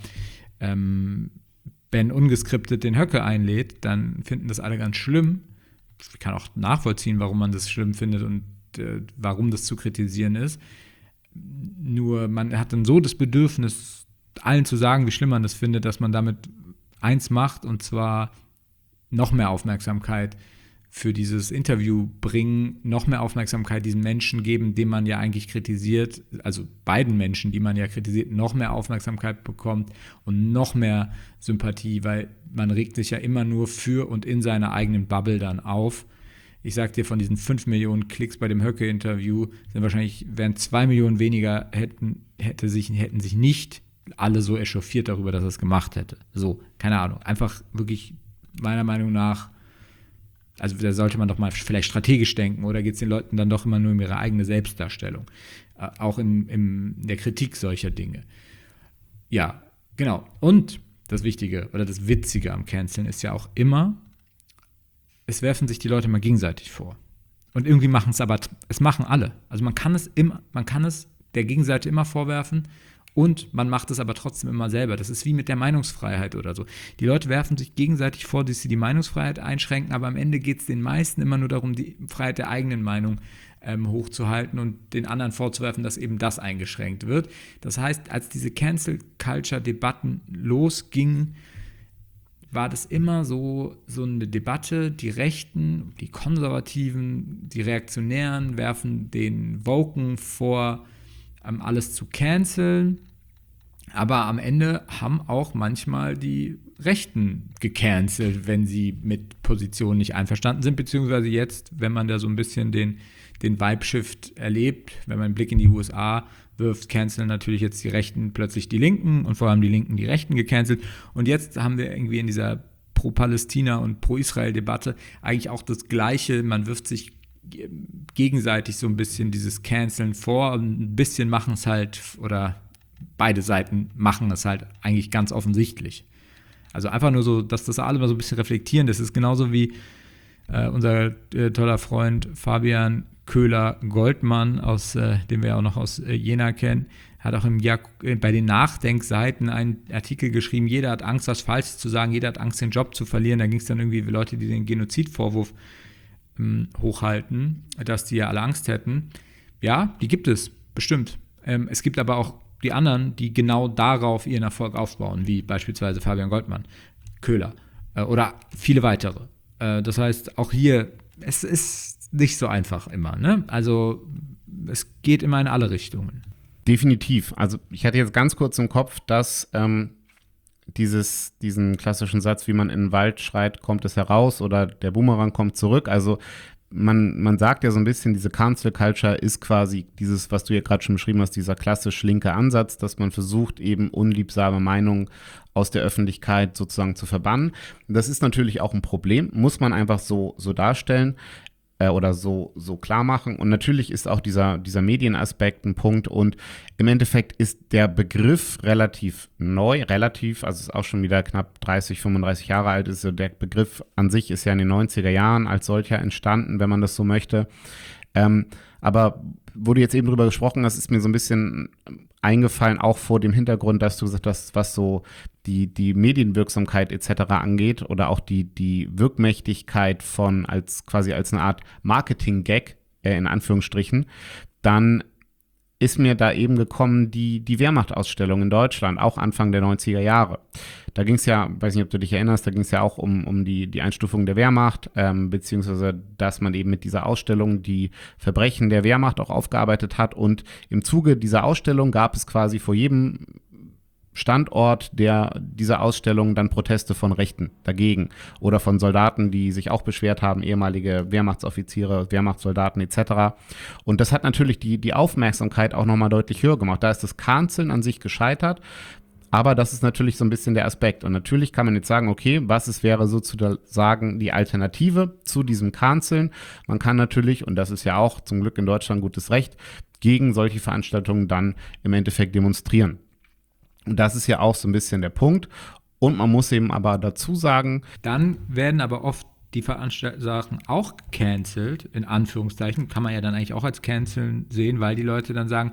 Ben ungeskriptet den Höcke einlädt, dann finden das alle ganz schlimm. Ich kann auch nachvollziehen, warum man das schlimm findet und warum das zu kritisieren ist. Nur man hat dann so das Bedürfnis, allen zu sagen, wie schlimm man das findet, dass man damit eins macht, und zwar noch mehr Aufmerksamkeit für dieses Interview bringen, noch mehr Aufmerksamkeit diesen Menschen geben, den man ja eigentlich kritisiert, also beiden Menschen, die man ja kritisiert, noch mehr Aufmerksamkeit bekommt und noch mehr Sympathie, weil man regt sich ja immer nur für und in seiner eigenen Bubble dann auf. Ich sag dir, von diesen 5 Millionen Klicks bei dem Höcke-Interview wären 2 Millionen weniger, hätten sich nicht alle so echauffiert darüber, dass er es gemacht hätte. So, keine Ahnung. Einfach wirklich meiner Meinung nach, also da sollte man doch mal vielleicht strategisch denken, oder geht es den Leuten dann doch immer nur um ihre eigene Selbstdarstellung? Auch in der Kritik solcher Dinge. Ja, genau. Und das Wichtige oder das Witzige am Canceln ist ja auch immer, es werfen sich die Leute mal gegenseitig vor. Und irgendwie machen es machen alle. Also man kann es der Gegenseite immer vorwerfen, und man macht es aber trotzdem immer selber. Das ist wie mit der Meinungsfreiheit oder so. Die Leute werfen sich gegenseitig vor, dass sie die Meinungsfreiheit einschränken, aber am Ende geht es den meisten immer nur darum, die Freiheit der eigenen Meinung hochzuhalten und den anderen vorzuwerfen, dass eben das eingeschränkt wird. Das heißt, als diese Cancel-Culture-Debatten losgingen, war das immer so eine Debatte, die Rechten, die Konservativen, die Reaktionären werfen den Woken vor, alles zu canceln. Aber am Ende haben auch manchmal die Rechten gecancelt, wenn sie mit Positionen nicht einverstanden sind, beziehungsweise jetzt, wenn man da so ein bisschen den Vibe-Shift erlebt, wenn man einen Blick in die USA wirft, canceln natürlich jetzt die Rechten plötzlich die Linken und vor allem die Linken die Rechten gecancelt. Und jetzt haben wir irgendwie in dieser Pro-Palästina- und Pro-Israel-Debatte eigentlich auch das Gleiche. Man wirft sich gegenseitig so ein bisschen dieses Canceln vor und ein bisschen machen es halt, oder beide Seiten machen es halt eigentlich ganz offensichtlich. Also einfach nur so, dass das alle mal so ein bisschen reflektieren. Das ist genauso wie unser toller Freund Fabian Köhler-Goldmann, den wir ja auch noch aus Jena kennen, hat auch bei den Nachdenkseiten einen Artikel geschrieben, jeder hat Angst, was Falsches zu sagen, jeder hat Angst, den Job zu verlieren. Da ging es dann irgendwie für Leute, die den Genozidvorwurf hochhalten, dass die ja alle Angst hätten. Ja, die gibt es, bestimmt. Es gibt aber auch die anderen, die genau darauf ihren Erfolg aufbauen, wie beispielsweise Fabian Goldmann, Köhler oder viele weitere. Das heißt, auch hier, es ist nicht so einfach immer, ne? Also es geht immer in alle Richtungen. Definitiv. Also ich hatte jetzt ganz kurz im Kopf, dass diesen klassischen Satz, wie man in den Wald schreit, kommt es heraus oder der Boomerang kommt zurück. Also man sagt ja so ein bisschen, diese Cancel Culture ist quasi dieses, was du ja gerade schon beschrieben hast, dieser klassisch linke Ansatz, dass man versucht, eben unliebsame Meinungen aus der Öffentlichkeit sozusagen zu verbannen. Das ist natürlich auch ein Problem, muss man einfach so darstellen oder so klar machen. Und natürlich ist auch dieser Medienaspekt ein Punkt. Und im Endeffekt ist der Begriff relativ neu, also ist auch schon wieder knapp 30, 35 Jahre alt. Ist der Begriff an sich ist ja in den 90er Jahren als solcher entstanden, wenn man das so möchte. Aber wo du jetzt eben drüber gesprochen hast, ist mir so ein bisschen eingefallen, auch vor dem Hintergrund, dass du gesagt hast, was so die Medienwirksamkeit etc. angeht oder auch die Wirkmächtigkeit von quasi als eine Art Marketing-Gag, in Anführungsstrichen, dann ist mir da eben gekommen die Wehrmachtausstellung in Deutschland, auch Anfang der 90er Jahre. Da ging es ja, weiß nicht, ob du dich erinnerst, da ging es ja auch um die Einstufung der Wehrmacht, beziehungsweise, dass man eben mit dieser Ausstellung die Verbrechen der Wehrmacht auch aufgearbeitet hat. Und im Zuge dieser Ausstellung gab es quasi vor jedem Standort dieser Ausstellung dann Proteste von Rechten dagegen oder von Soldaten, die sich auch beschwert haben, ehemalige Wehrmachtsoffiziere, Wehrmachtssoldaten etc. Und das hat natürlich die Aufmerksamkeit auch nochmal deutlich höher gemacht. Da ist das Canceln an sich gescheitert, aber das ist natürlich so ein bisschen der Aspekt. Und natürlich kann man jetzt sagen, okay, wäre sozusagen die Alternative zu diesem Canceln? Man kann natürlich, und das ist ja auch zum Glück in Deutschland gutes Recht, gegen solche Veranstaltungen dann im Endeffekt demonstrieren. Und das ist ja auch so ein bisschen der Punkt. Und man muss eben aber dazu sagen, dann werden aber oft die Veranstaltungssachen auch gecancelt, in Anführungszeichen, kann man ja dann eigentlich auch als canceln sehen, weil die Leute dann sagen,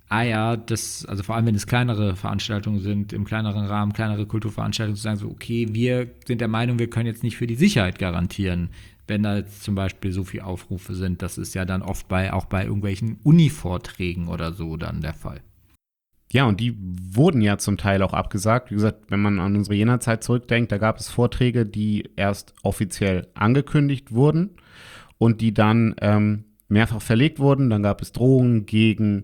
also vor allem, wenn es kleinere Veranstaltungen sind, im kleineren Rahmen, kleinere Kulturveranstaltungen, zu sagen so, okay, wir sind der Meinung, wir können jetzt nicht für die Sicherheit garantieren, wenn da jetzt zum Beispiel so viele Aufrufe sind. Das ist ja dann oft auch bei irgendwelchen Uni-Vorträgen oder so dann der Fall. Ja, und die wurden ja zum Teil auch abgesagt. Wie gesagt, wenn man an unsere Jena-Zeit zurückdenkt, da gab es Vorträge, die erst offiziell angekündigt wurden und die dann mehrfach verlegt wurden. Dann gab es Drohungen gegen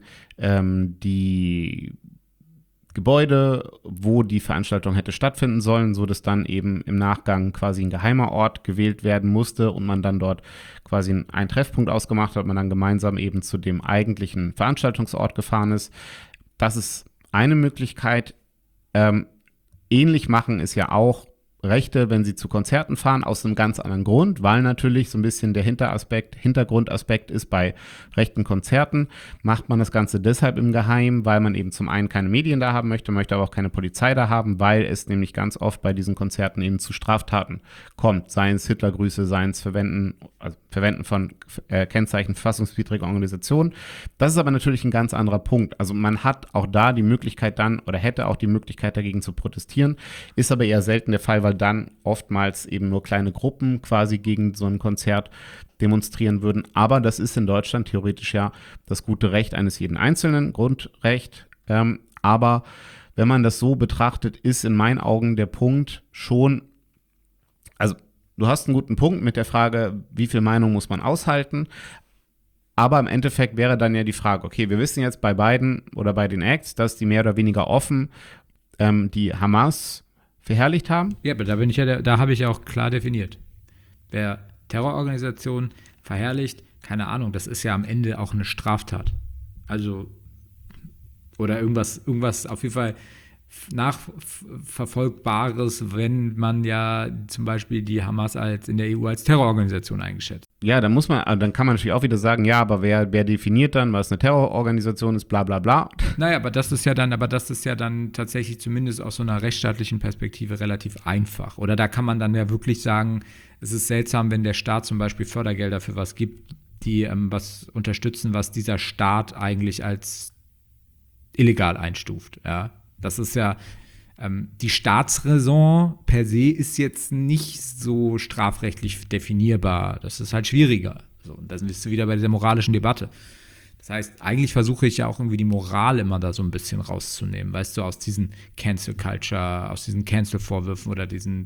die Gebäude, wo die Veranstaltung hätte stattfinden sollen, so dass dann eben im Nachgang quasi ein geheimer Ort gewählt werden musste und man dann dort quasi einen Treffpunkt ausgemacht hat, man dann gemeinsam eben zu dem eigentlichen Veranstaltungsort gefahren ist. Das ist eine Möglichkeit. Ähnlich machen ist ja auch Rechte, wenn sie zu Konzerten fahren, aus einem ganz anderen Grund, weil natürlich so ein bisschen der Hintergrundaspekt ist, bei rechten Konzerten macht man das Ganze deshalb im Geheimen, weil man eben zum einen keine Medien da haben möchte aber auch keine Polizei da haben, weil es nämlich ganz oft bei diesen Konzerten eben zu Straftaten kommt, seien es Hitlergrüße, seien es Verwenden von Kennzeichen verfassungswidriger Organisationen. Das ist aber natürlich ein ganz anderer Punkt. Also man hat auch da die Möglichkeit dann oder hätte auch die Möglichkeit dagegen zu protestieren, ist aber eher selten der Fall, weil dann oftmals eben nur kleine Gruppen quasi gegen so ein Konzert demonstrieren würden. Aber das ist in Deutschland theoretisch ja das gute Recht eines jeden Einzelnen, Grundrecht. Aber wenn man das so betrachtet, ist in meinen Augen der Punkt schon Also du hast einen guten Punkt mit der Frage, wie viel Meinung muss man aushalten? Aber im Endeffekt wäre dann ja die Frage, okay, wir wissen jetzt bei beiden oder bei den Acts, dass die mehr oder weniger offen die Hamas verherrlicht haben. Ja, aber da habe ich ja auch klar definiert. Wer Terrororganisationen verherrlicht, keine Ahnung, das ist ja am Ende auch eine Straftat. Also, oder irgendwas auf jeden Fall nachverfolgbares, wenn man ja zum Beispiel die Hamas in der EU als Terrororganisation eingeschätzt. Ja, dann kann man natürlich auch wieder sagen, ja, aber wer definiert dann, was eine Terrororganisation ist, bla bla bla. Naja, aber das ist ja dann tatsächlich zumindest aus so einer rechtsstaatlichen Perspektive relativ einfach. Oder da kann man dann ja wirklich sagen, es ist seltsam, wenn der Staat zum Beispiel Fördergelder für was gibt, die was unterstützen, was dieser Staat eigentlich als illegal einstuft, ja. Das ist ja, die Staatsräson per se ist jetzt nicht so strafrechtlich definierbar. Das ist halt schwieriger. So, und da bist du wieder bei dieser moralischen Debatte. Das heißt, eigentlich versuche ich ja auch irgendwie die Moral immer da so ein bisschen rauszunehmen, weißt du, aus diesen Cancel Culture, aus diesen Cancel-Vorwürfen oder diesen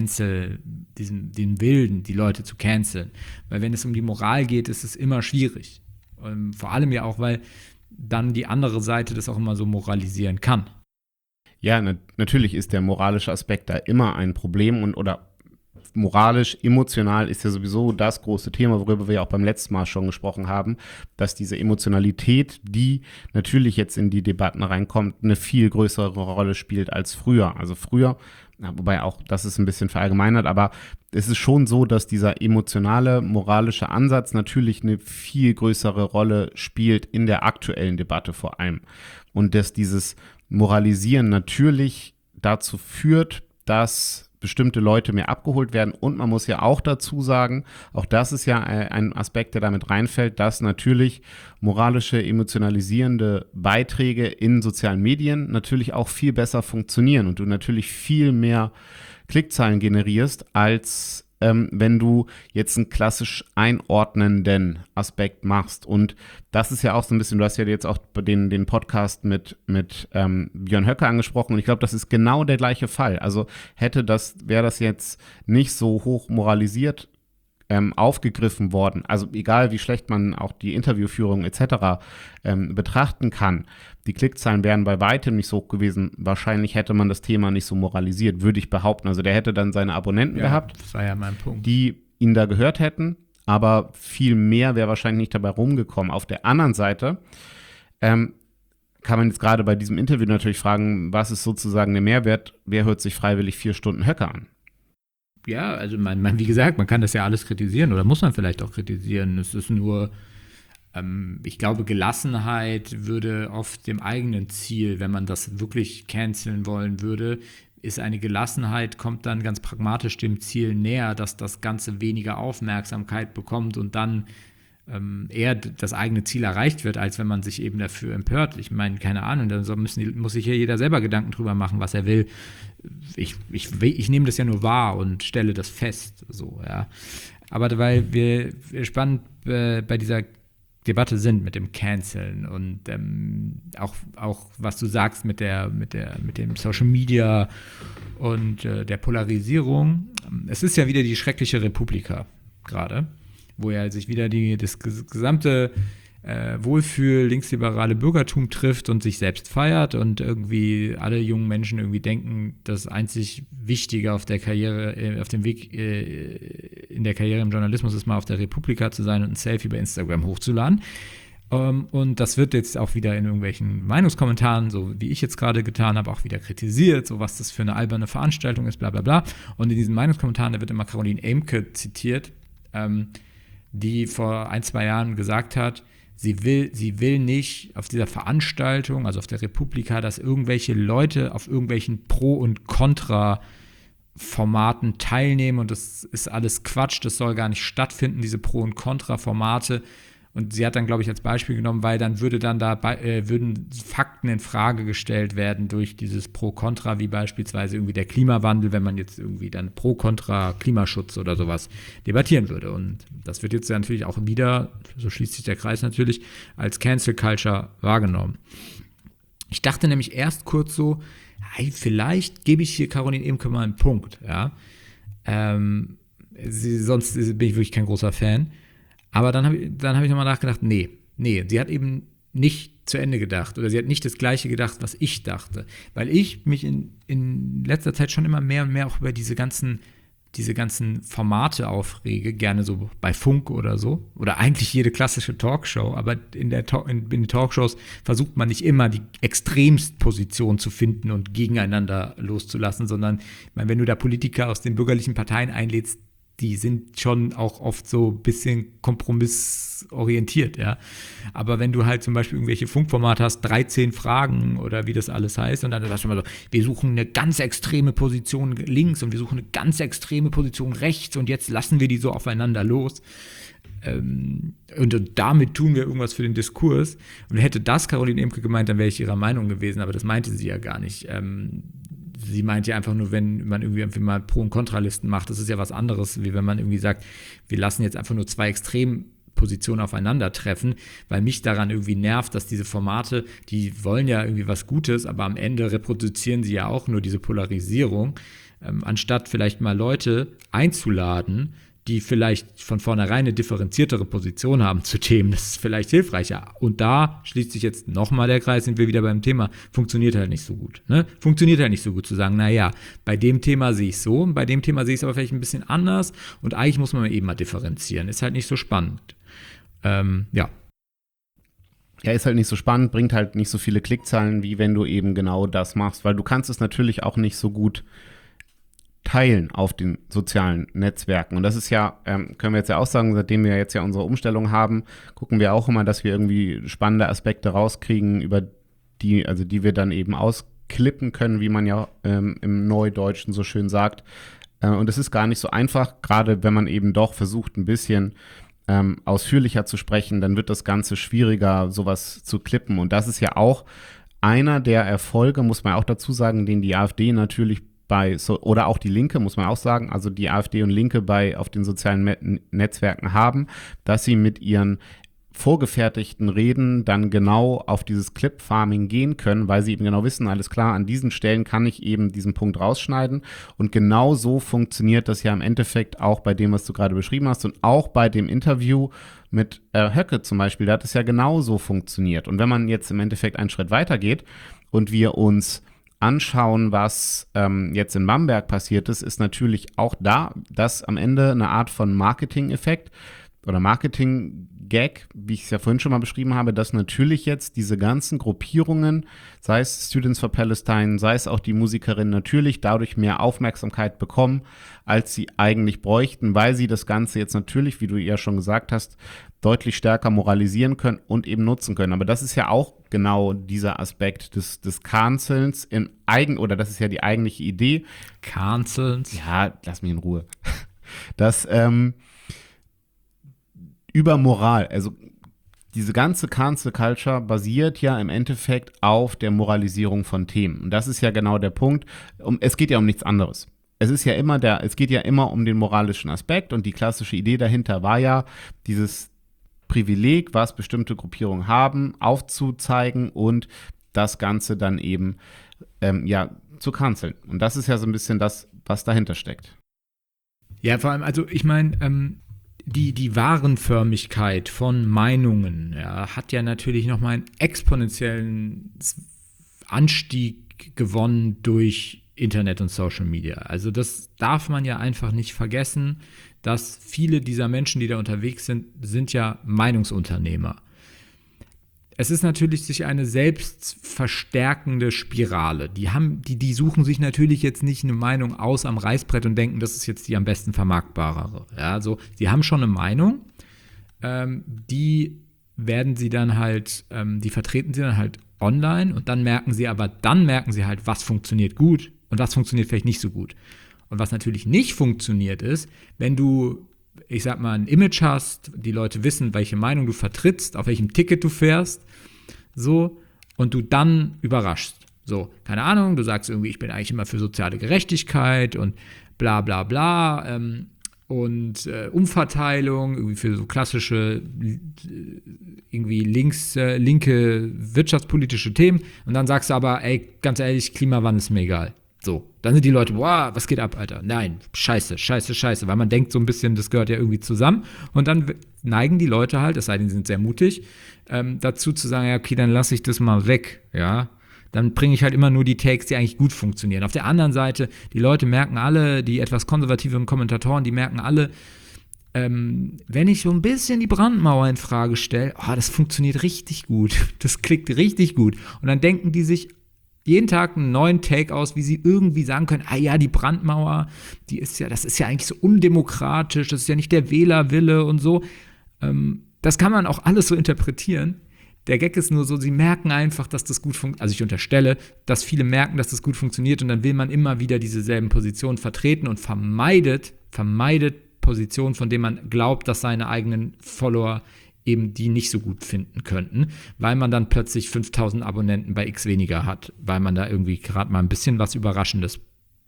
Willen, die Leute zu canceln. Weil wenn es um die Moral geht, ist es immer schwierig. Vor allem ja auch, weil dann die andere Seite das auch immer so moralisieren kann. Ja, natürlich ist der moralische Aspekt da immer ein Problem oder moralisch, emotional ist ja sowieso das große Thema, worüber wir ja auch beim letzten Mal schon gesprochen haben, dass diese Emotionalität, die natürlich jetzt in die Debatten reinkommt, eine viel größere Rolle spielt als früher. Also früher, wobei auch das ist ein bisschen verallgemeinert, aber es ist schon so, dass dieser emotionale, moralische Ansatz natürlich eine viel größere Rolle spielt in der aktuellen Debatte vor allem. Und dass dieses Moralisieren natürlich dazu führt, dass bestimmte Leute mehr abgeholt werden. Und man muss ja auch dazu sagen, auch das ist ja ein Aspekt, der damit reinfällt, dass natürlich moralische, emotionalisierende Beiträge in sozialen Medien natürlich auch viel besser funktionieren und du natürlich viel mehr Klickzahlen generierst, als wenn du jetzt einen klassisch einordnenden Aspekt machst. Und das ist ja auch so ein bisschen, du hast ja jetzt auch den Podcast mit Björn Höcke angesprochen und ich glaube, das ist genau der gleiche Fall. Also wäre das jetzt nicht so hoch moralisiert aufgegriffen worden, also egal wie schlecht man auch die Interviewführung etc. Betrachten kann, die Klickzahlen wären bei weitem nicht so hoch gewesen. Wahrscheinlich hätte man das Thema nicht so moralisiert, würde ich behaupten. Also der hätte dann seine Abonnenten gehabt, das war ja mein Punkt, die ihn da gehört hätten, aber viel mehr wäre wahrscheinlich nicht dabei rumgekommen. Auf der anderen Seite kann man jetzt gerade bei diesem Interview natürlich fragen, was ist sozusagen der Mehrwert? Wer hört sich freiwillig 4 Stunden Höcke an? Ja, also wie gesagt, man kann das ja alles kritisieren oder muss man vielleicht auch kritisieren. Es ist nur, ich glaube, Gelassenheit würde oft dem eigenen Ziel, wenn man das wirklich canceln wollen würde, kommt dann ganz pragmatisch dem Ziel näher, dass das Ganze weniger Aufmerksamkeit bekommt und dann eher das eigene Ziel erreicht wird, als wenn man sich eben dafür empört. Ich meine, keine Ahnung, dann muss sich hier jeder selber Gedanken drüber machen, was er will. Ich nehme das ja nur wahr und stelle das fest. So, ja. Aber weil wir spannend bei dieser Debatte sind mit dem Canceln und auch was du sagst mit dem Social Media und der Polarisierung. Es ist ja wieder die schreckliche Republika gerade, wo ja sich wieder das gesamte linksliberale Bürgertum trifft und sich selbst feiert und irgendwie alle jungen Menschen irgendwie denken, das einzig Wichtige auf der Karriere, auf dem Weg in der Karriere im Journalismus ist mal auf der Republika zu sein und ein Selfie bei Instagram hochzuladen. Und das wird jetzt auch wieder in irgendwelchen Meinungskommentaren, so wie ich jetzt gerade getan habe, auch wieder kritisiert, so was das für eine alberne Veranstaltung ist, bla bla bla. Und in diesen Meinungskommentaren, da wird immer Caroline Emke zitiert, die vor 1-2 Jahren gesagt hat, sie will nicht auf dieser Veranstaltung, also auf der Republika, dass irgendwelche Leute auf irgendwelchen Pro- und Kontra-Formaten teilnehmen und das ist alles Quatsch, das soll gar nicht stattfinden, diese Pro- und Kontra-Formate. Und sie hat dann, glaube ich, als Beispiel genommen, weil dann würden Fakten in Frage gestellt werden durch dieses Pro-Kontra, wie beispielsweise irgendwie der Klimawandel, wenn man jetzt irgendwie dann Pro-Kontra Klimaschutz oder sowas debattieren würde. Und das wird jetzt ja natürlich auch wieder, so schließt sich der Kreis natürlich, als Cancel Culture wahrgenommen. Ich dachte nämlich erst kurz so, hey, vielleicht gebe ich hier Caroline Emke mal einen Punkt, ja. Sonst bin ich wirklich kein großer Fan. Aber dann hab ich nochmal nachgedacht, nee, sie hat eben nicht zu Ende gedacht oder sie hat nicht das Gleiche gedacht, was ich dachte. Weil ich mich in letzter Zeit schon immer mehr und mehr auch über diese ganzen Formate aufrege, gerne so bei Funk oder so, oder eigentlich jede klassische Talkshow, aber in den Talkshows versucht man nicht immer die Extremposition zu finden und gegeneinander loszulassen, sondern ich meine, wenn du da Politiker aus den bürgerlichen Parteien einlädst, die sind schon auch oft so ein bisschen kompromissorientiert, ja. Aber wenn du halt zum Beispiel irgendwelche Funkformate hast, 13 Fragen oder wie das alles heißt, und dann sagst du mal so, wir suchen eine ganz extreme Position links und wir suchen eine ganz extreme Position rechts und jetzt lassen wir die so aufeinander los. Und damit tun wir irgendwas für den Diskurs. Und hätte das Caroline Emke gemeint, dann wäre ich ihrer Meinung gewesen, aber das meinte sie ja gar nicht. Sie meint ja einfach nur, wenn man irgendwie mal Pro- und Kontralisten macht, das ist ja was anderes, wie wenn man irgendwie sagt, wir lassen jetzt einfach nur zwei Extrempositionen aufeinandertreffen, weil mich daran irgendwie nervt, dass diese Formate, die wollen ja irgendwie was Gutes, aber am Ende reproduzieren sie ja auch nur diese Polarisierung, anstatt vielleicht mal Leute einzuladen, die vielleicht von vornherein eine differenziertere Position haben zu Themen. Das ist vielleicht hilfreicher. Und da schließt sich jetzt nochmal der Kreis, sind wir wieder beim Thema, funktioniert halt nicht so gut. Ne? Funktioniert halt nicht so gut zu sagen, naja, bei dem Thema sehe ich es so, und bei dem Thema sehe ich es aber vielleicht ein bisschen anders und eigentlich muss man eben mal differenzieren. Ist halt nicht so spannend. Ja. Ja, ist halt nicht so spannend, bringt halt nicht so viele Klickzahlen, wie wenn du eben genau das machst, weil du kannst es natürlich auch nicht so gut teilen auf den sozialen Netzwerken. Und das ist ja, können wir jetzt ja auch sagen, seitdem wir jetzt ja unsere Umstellung haben, gucken wir auch immer, dass wir irgendwie spannende Aspekte rauskriegen, über die wir dann eben ausklippen können, wie man ja im Neudeutschen so schön sagt. Und es ist gar nicht so einfach, gerade wenn man eben doch versucht, ein bisschen ausführlicher zu sprechen, dann wird das Ganze schwieriger, sowas zu klippen. Und das ist ja auch einer der Erfolge, muss man auch dazu sagen, den die AfD natürlich oder auch die Linke, muss man auch sagen, also die AfD und Linke auf den sozialen Netzwerken haben, dass sie mit ihren vorgefertigten Reden dann genau auf dieses Clip-Farming gehen können, weil sie eben genau wissen, alles klar, an diesen Stellen kann ich eben diesen Punkt rausschneiden und genau so funktioniert das ja im Endeffekt auch bei dem, was du gerade beschrieben hast und auch bei dem Interview mit Höcke zum Beispiel, da hat es ja genau so funktioniert. Und wenn man jetzt im Endeffekt einen Schritt weiter geht und wir uns anschauen, was jetzt in Bamberg passiert ist natürlich auch da, dass am Ende eine Art von Marketing-Effekt oder Marketing-Gag, wie ich es ja vorhin schon mal beschrieben habe, dass natürlich jetzt diese ganzen Gruppierungen, sei es Students for Palestine, sei es auch die Musikerinnen, natürlich dadurch mehr Aufmerksamkeit bekommen, als sie eigentlich bräuchten, weil sie das Ganze jetzt natürlich, wie du ja schon gesagt hast, deutlich stärker moralisieren können und eben nutzen können. Aber das ist ja auch genau dieser Aspekt des Cancelns oder das ist ja die eigentliche Idee. Cancels? Ja, lass mich in Ruhe. Das über Moral, also diese ganze Cancel Culture basiert ja im Endeffekt auf der Moralisierung von Themen. Und das ist ja genau der Punkt. Es geht ja um nichts anderes. Es geht ja immer um den moralischen Aspekt und die klassische Idee dahinter war ja, dieses Privileg, was bestimmte Gruppierungen haben, aufzuzeigen und das Ganze dann eben zu canceln. Und das ist ja so ein bisschen das, was dahinter steckt. Ja, vor allem, also ich meine, die Warenförmigkeit von Meinungen hat ja natürlich nochmal einen exponentiellen Anstieg gewonnen durch Internet und Social Media. Also das darf man ja einfach nicht vergessen, dass viele dieser Menschen, die da unterwegs sind ja Meinungsunternehmer. Es ist natürlich sich eine selbstverstärkende Spirale. Die suchen sich natürlich jetzt nicht eine Meinung aus am Reißbrett und denken, das ist jetzt die am besten vermarktbarere. Ja, also sie haben schon eine Meinung, die vertreten sie dann halt online und dann merken sie halt, was funktioniert gut und was funktioniert vielleicht nicht so gut. Und was natürlich nicht funktioniert ist, wenn du, ich sag mal, ein Image hast, die Leute wissen, welche Meinung du vertrittst, auf welchem Ticket du fährst, so, und du dann überraschst. So, keine Ahnung, du sagst irgendwie, ich bin eigentlich immer für soziale Gerechtigkeit und bla bla bla und Umverteilung, irgendwie für so klassische irgendwie linke wirtschaftspolitische Themen und dann sagst du aber, ey, ganz ehrlich, Klimawandel ist mir egal. So, dann sind die Leute, wow, was geht ab, Alter? Nein, scheiße, weil man denkt so ein bisschen, das gehört ja irgendwie zusammen und dann neigen die Leute halt, es sei denn, sie sind sehr mutig, dazu zu sagen, ja, okay, dann lasse ich das mal weg, ja, dann bringe ich halt immer nur die Takes, die eigentlich gut funktionieren. Auf der anderen Seite, die Leute merken alle, die etwas konservativeren Kommentatoren, die merken alle, wenn ich so ein bisschen die Brandmauer in Frage stelle, das funktioniert richtig gut, das klickt richtig gut und dann denken die sich jeden Tag einen neuen Take aus, wie sie irgendwie sagen können, die Brandmauer, das ist ja eigentlich so undemokratisch, das ist ja nicht der Wählerwille und so. Das kann man auch alles so interpretieren. Der Gag ist nur so, sie merken einfach, dass das gut funktioniert. Also ich unterstelle, dass viele merken, dass das gut funktioniert und dann will man immer wieder dieselben Positionen vertreten und vermeidet Positionen, von denen man glaubt, dass seine eigenen Follower eben die nicht so gut finden könnten, weil man dann plötzlich 5000 Abonnenten bei X weniger hat, weil man da irgendwie gerade mal ein bisschen was Überraschendes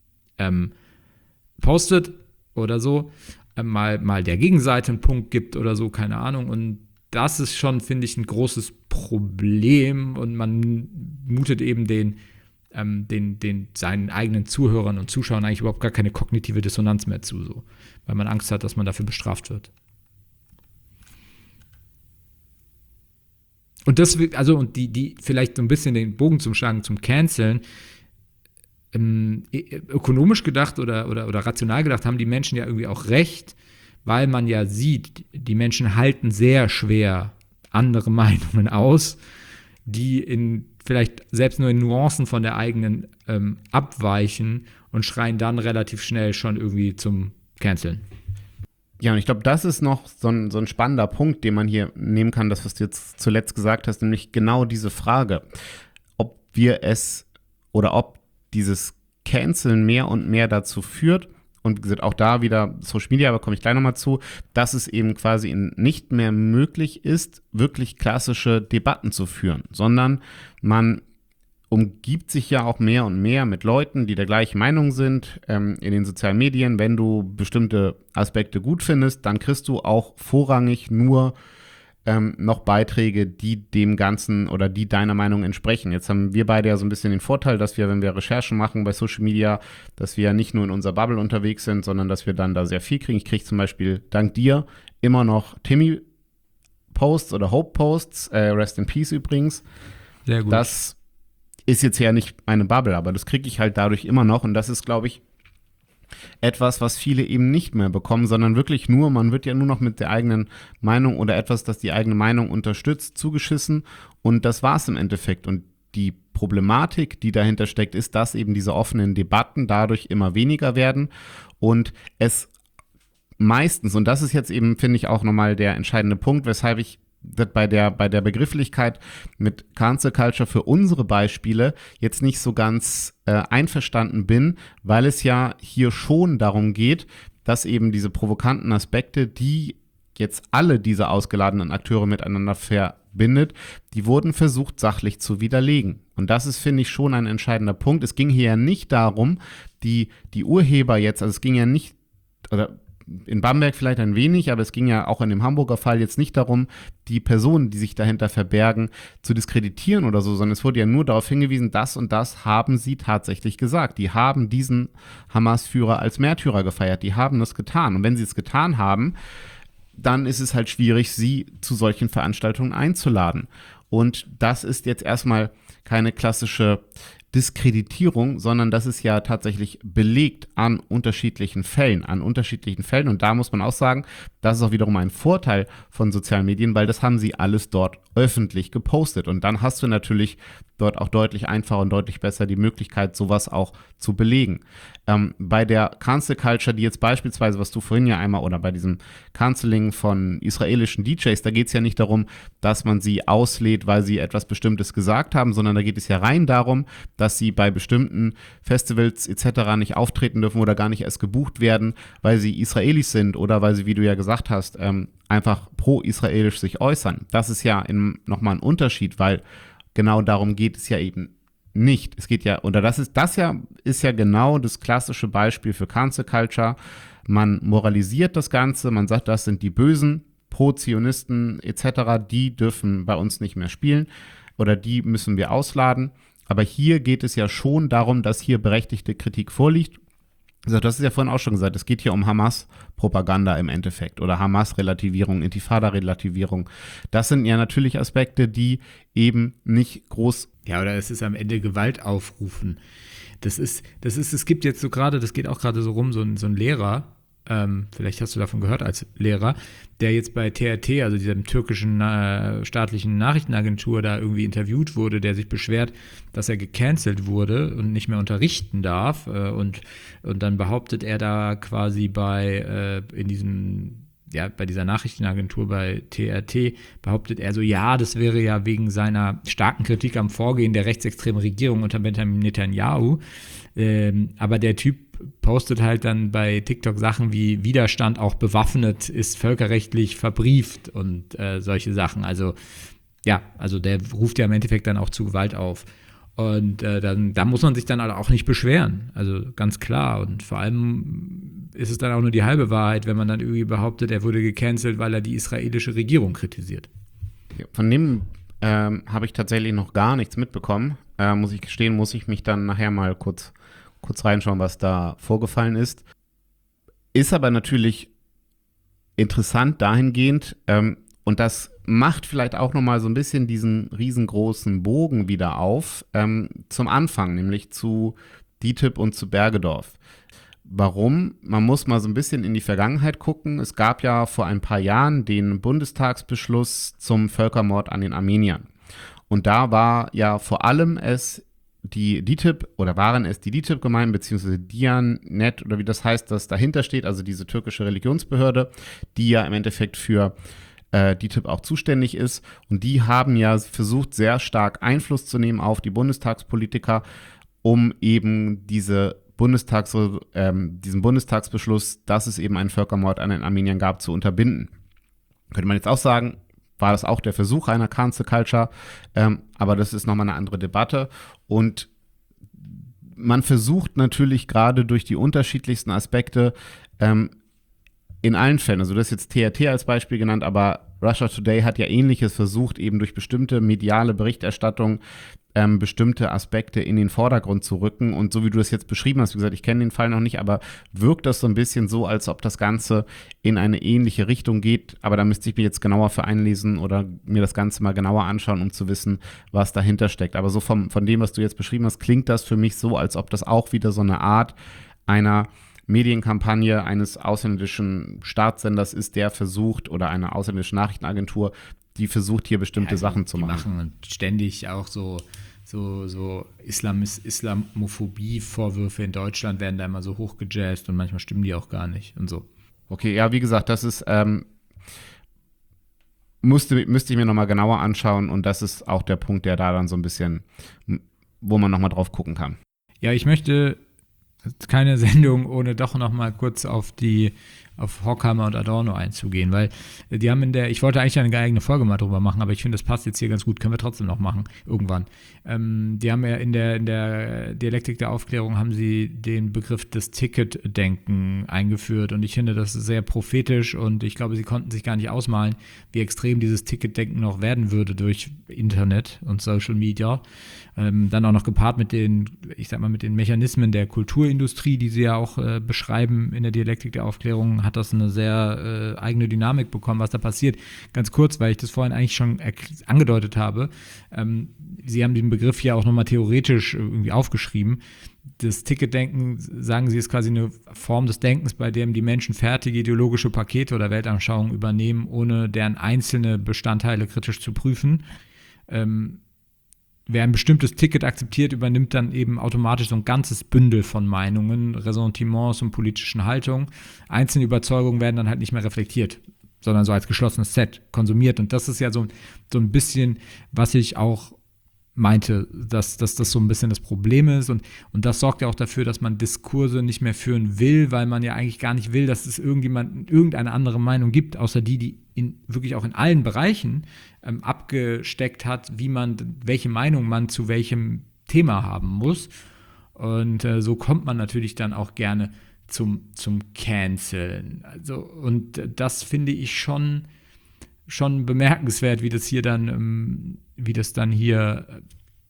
postet oder so, mal der Gegenseite einen Punkt gibt oder so, keine Ahnung. Und das ist schon, finde ich, ein großes Problem und man mutet eben seinen eigenen Zuhörern und Zuschauern eigentlich überhaupt gar keine kognitive Dissonanz mehr zu, so, weil man Angst hat, dass man dafür bestraft wird. Und das, also, und die vielleicht so ein bisschen den Bogen zum Schlagen, zum Canceln, ökonomisch gedacht oder rational gedacht, haben die Menschen ja irgendwie auch recht, weil man ja sieht, die Menschen halten sehr schwer andere Meinungen aus, die vielleicht selbst nur in Nuancen von der eigenen abweichen und schreien dann relativ schnell schon irgendwie zum Canceln. Ja, und ich glaube, das ist noch so ein spannender Punkt, den man hier nehmen kann, das, was du jetzt zuletzt gesagt hast, nämlich genau diese Frage, ob dieses Canceln mehr und mehr dazu führt, und wie gesagt, auch da wieder Social Media, aber komme ich gleich nochmal zu, dass es eben quasi nicht mehr möglich ist, wirklich klassische Debatten zu führen, sondern man umgibt sich ja auch mehr und mehr mit Leuten, die der gleichen Meinung sind in den sozialen Medien. Wenn du bestimmte Aspekte gut findest, dann kriegst du auch vorrangig nur noch Beiträge, die dem Ganzen oder die deiner Meinung entsprechen. Jetzt haben wir beide ja so ein bisschen den Vorteil, dass wir, wenn wir Recherchen machen bei Social Media, dass wir ja nicht nur in unserer Bubble unterwegs sind, sondern dass wir dann da sehr viel kriegen. Ich kriege zum Beispiel dank dir immer noch Timmy-Posts oder Hope-Posts, Rest in Peace übrigens. Sehr gut. Das ist jetzt ja nicht meine Bubble, aber das kriege ich halt dadurch immer noch und das ist, glaube ich, etwas, was viele eben nicht mehr bekommen, sondern wirklich nur, man wird ja nur noch mit der eigenen Meinung oder etwas, das die eigene Meinung unterstützt, zugeschissen und das war's im Endeffekt. Und die Problematik, die dahinter steckt, ist, dass eben diese offenen Debatten dadurch immer weniger werden und es meistens, und das ist jetzt eben, finde ich, auch nochmal der entscheidende Punkt, weshalb ich bei der Begrifflichkeit mit Cancel Culture für unsere Beispiele jetzt nicht so ganz einverstanden bin, weil es ja hier schon darum geht, dass eben diese provokanten Aspekte, die jetzt alle diese ausgeladenen Akteure miteinander verbindet, die wurden versucht sachlich zu widerlegen. Und das ist, finde ich, schon ein entscheidender Punkt. Es ging hier ja nicht darum, die Urheber jetzt, also es ging ja nicht, oder in Bamberg vielleicht ein wenig, aber es ging ja auch in dem Hamburger Fall jetzt nicht darum, die Personen, die sich dahinter verbergen, zu diskreditieren oder so, sondern es wurde ja nur darauf hingewiesen, das und das haben sie tatsächlich gesagt. Die haben diesen Hamas-Führer als Märtyrer gefeiert, die haben das getan. Und wenn sie es getan haben, dann ist es halt schwierig, sie zu solchen Veranstaltungen einzuladen. Und das ist jetzt erstmal keine klassische Diskreditierung, sondern das ist ja tatsächlich belegt an unterschiedlichen Fällen. Und da muss man auch sagen, das ist auch wiederum ein Vorteil von sozialen Medien, weil das haben sie alles dort öffentlich gepostet. Und dann hast du natürlich dort auch deutlich einfacher und deutlich besser die Möglichkeit, sowas auch zu belegen. Bei der Cancel Culture, die jetzt beispielsweise, was du vorhin ja einmal, oder bei diesem Canceling von israelischen DJs, da geht es ja nicht darum, dass man sie auslädt, weil sie etwas Bestimmtes gesagt haben, sondern da geht es ja rein darum, dass sie bei bestimmten Festivals etc. nicht auftreten dürfen oder gar nicht erst gebucht werden, weil sie Israelis sind oder weil sie, wie du ja gesagt hast, einfach pro-israelisch sich äußern. Das ist ja nochmal ein Unterschied, weil genau darum geht es ja eben nicht. Es geht ja, oder das ist ja genau das klassische Beispiel für Cancel Culture. Man moralisiert das Ganze, man sagt, das sind die Bösen, Pro-Zionisten etc., die dürfen bei uns nicht mehr spielen oder die müssen wir ausladen. Aber hier geht es ja schon darum, dass hier berechtigte Kritik vorliegt. Also das ist ja vorhin auch schon gesagt, es geht hier um Hamas-Propaganda im Endeffekt oder Hamas-Relativierung, Intifada-Relativierung. Das sind ja natürlich Aspekte, die eben nicht groß. Ja, oder es ist am Ende Gewalt aufrufen. Es gibt jetzt so gerade, das geht auch gerade so rum, so ein Lehrer, vielleicht hast du davon gehört als Lehrer, der jetzt bei TRT, also diesem türkischen staatlichen Nachrichtenagentur, da irgendwie interviewt wurde, der sich beschwert, dass er gecancelt wurde und nicht mehr unterrichten darf. Und dann behauptet er da quasi bei dieser Nachrichtenagentur bei TRT, behauptet er so, ja, das wäre ja wegen seiner starken Kritik am Vorgehen der rechtsextremen Regierung unter Benjamin Netanyahu. Aber der Typ postet halt dann bei TikTok Sachen wie Widerstand auch bewaffnet ist völkerrechtlich verbrieft und solche Sachen. Also der ruft ja im Endeffekt dann auch zu Gewalt auf. Und da muss man sich dann auch nicht beschweren. Also ganz klar. Und vor allem ist es dann auch nur die halbe Wahrheit, wenn man dann irgendwie behauptet, er wurde gecancelt, weil er die israelische Regierung kritisiert. Von dem habe ich tatsächlich noch gar nichts mitbekommen. Muss ich gestehen, muss ich mich dann nachher mal kurz reinschauen, was da vorgefallen ist. Ist aber natürlich interessant dahingehend, und das macht vielleicht auch nochmal so ein bisschen diesen riesengroßen Bogen wieder auf, zum Anfang, nämlich zu DİTİB und zu Bergedorf. Warum? Man muss mal so ein bisschen in die Vergangenheit gucken. Es gab ja vor ein paar Jahren den Bundestagsbeschluss zum Völkermord an den Armeniern. Und da war ja vor allem die DİTİB-Gemeinden, beziehungsweise Diyanet oder wie das heißt, das dahinter steht, also diese türkische Religionsbehörde, die ja im Endeffekt für DİTİB auch zuständig ist. Und die haben ja versucht, sehr stark Einfluss zu nehmen auf die Bundestagspolitiker, um eben diesen Bundestagsbeschluss, dass es eben einen Völkermord an den Armeniern gab, zu unterbinden. Könnte man jetzt auch sagen, war das auch der Versuch einer Cancel Culture, aber das ist nochmal eine andere Debatte. Und man versucht natürlich gerade durch die unterschiedlichsten Aspekte in allen Fällen, also du hast jetzt TRT als Beispiel genannt, aber Russia Today hat ja Ähnliches versucht, eben durch bestimmte mediale Berichterstattung bestimmte Aspekte in den Vordergrund zu rücken. Und so wie du das jetzt beschrieben hast, wie gesagt, ich kenne den Fall noch nicht, aber wirkt das so ein bisschen so, als ob das Ganze in eine ähnliche Richtung geht. Aber da müsste ich mich jetzt genauer für einlesen oder mir das Ganze mal genauer anschauen, um zu wissen, was dahinter steckt. Aber so von dem, was du jetzt beschrieben hast, klingt das für mich so, als ob das auch wieder so eine Art einer Medienkampagne eines ausländischen Staatssenders ist, der versucht, oder einer ausländischen Nachrichtenagentur, die versucht, hier bestimmte Sachen zu machen. Die machen ständig auch so Islamophobie-Vorwürfe in Deutschland werden da immer so hochgejazzt und manchmal stimmen die auch gar nicht und so. Okay, ja, wie gesagt, das ist, müsste ich mir nochmal genauer anschauen und das ist auch der Punkt, der da dann so ein bisschen, wo man nochmal drauf gucken kann. Ja, ich möchte keine Sendung, ohne doch noch mal kurz auf Horkheimer und Adorno einzugehen, weil die haben ich wollte eigentlich eine eigene Folge mal drüber machen, aber ich finde, das passt jetzt hier ganz gut, können wir trotzdem noch machen, irgendwann. Die haben ja in der Dialektik der Aufklärung haben sie den Begriff des Ticketdenken eingeführt und ich finde, das ist sehr prophetisch und ich glaube, sie konnten sich gar nicht ausmalen, wie extrem dieses Ticketdenken noch werden würde durch Internet und Social Media. Dann auch noch gepaart mit den Mechanismen der Kulturindustrie, die sie ja auch beschreiben in der Dialektik der Aufklärung, hat das eine sehr eigene Dynamik bekommen, was da passiert. Ganz kurz, weil ich das vorhin eigentlich schon angedeutet habe, Sie haben den Begriff hier auch nochmal theoretisch irgendwie aufgeschrieben. Das Ticketdenken, sagen Sie, ist quasi eine Form des Denkens, bei dem die Menschen fertige ideologische Pakete oder Weltanschauungen übernehmen, ohne deren einzelne Bestandteile kritisch zu prüfen. Wer ein bestimmtes Ticket akzeptiert, übernimmt dann eben automatisch so ein ganzes Bündel von Meinungen, Ressentiments und politischen Haltungen. Einzelne Überzeugungen werden dann halt nicht mehr reflektiert, sondern so als geschlossenes Set konsumiert. Und das ist ja so ein bisschen, was ich auch meinte, dass das so ein bisschen das Problem ist. Und das sorgt ja auch dafür, dass man Diskurse nicht mehr führen will, weil man ja eigentlich gar nicht will, dass es irgendeine andere Meinung gibt, außer die wirklich auch in allen Bereichen abgesteckt hat, welche Meinung man zu welchem Thema haben muss. Und so kommt man natürlich dann auch gerne zum Canceln. Also, und das finde ich schon bemerkenswert, wie das dann hier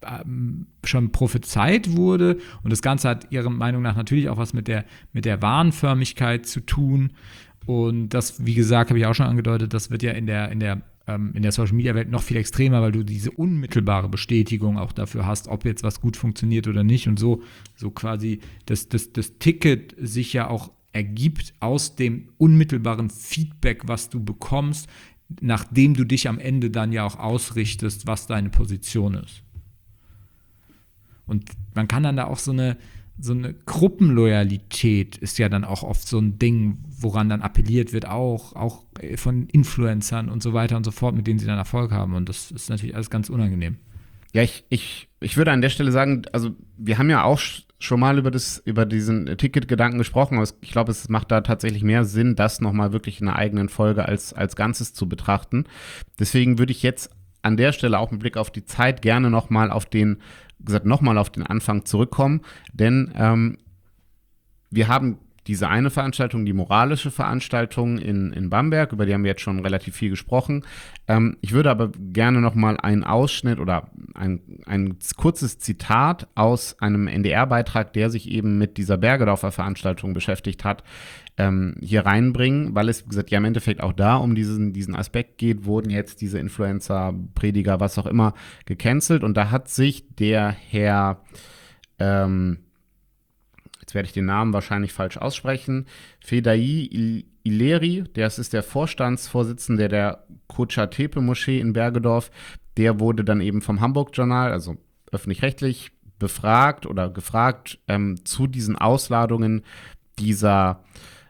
schon prophezeit wurde. Und das Ganze hat ihrer Meinung nach natürlich auch was mit der Wahnförmigkeit zu tun. Und das, wie gesagt, habe ich auch schon angedeutet, das wird ja in der Social-Media-Welt noch viel extremer, weil du diese unmittelbare Bestätigung auch dafür hast, ob jetzt was gut funktioniert oder nicht. Und so quasi das Ticket sich ja auch ergibt aus dem unmittelbaren Feedback, was du bekommst, nachdem du dich am Ende dann ja auch ausrichtest, was deine Position ist. Und man kann dann da auch so eine Gruppenloyalität ist ja dann auch oft so ein Ding, woran dann appelliert wird, auch von Influencern und so weiter und so fort, mit denen sie dann Erfolg haben. Und das ist natürlich alles ganz unangenehm. Ja, ich würde an der Stelle sagen, also wir haben ja auch schon mal über diesen Ticketgedanken gesprochen, aber ich glaube, es macht da tatsächlich mehr Sinn, das nochmal wirklich in einer eigenen Folge als Ganzes zu betrachten. Deswegen würde ich jetzt an der Stelle auch mit Blick auf die Zeit gerne nochmal auf den Anfang zurückkommen, denn wir haben diese eine Veranstaltung, die moralische Veranstaltung in Bamberg, über die haben wir jetzt schon relativ viel gesprochen. Ich würde aber gerne nochmal einen Ausschnitt oder ein kurzes Zitat aus einem NDR-Beitrag, der sich eben mit dieser Bergedorfer Veranstaltung beschäftigt hat, hier reinbringen, weil es, wie gesagt, ja im Endeffekt auch da um diesen Aspekt geht, wurden jetzt diese Influencer, Prediger, was auch immer, gecancelt. Und da hat sich der Herr, jetzt werde ich den Namen wahrscheinlich falsch aussprechen, Fedai Ileri, das ist der Vorstandsvorsitzende der Kocatepe-Moschee in Bergedorf, der wurde dann eben vom Hamburg-Journal, also öffentlich-rechtlich, befragt oder gefragt zu diesen Ausladungen dieser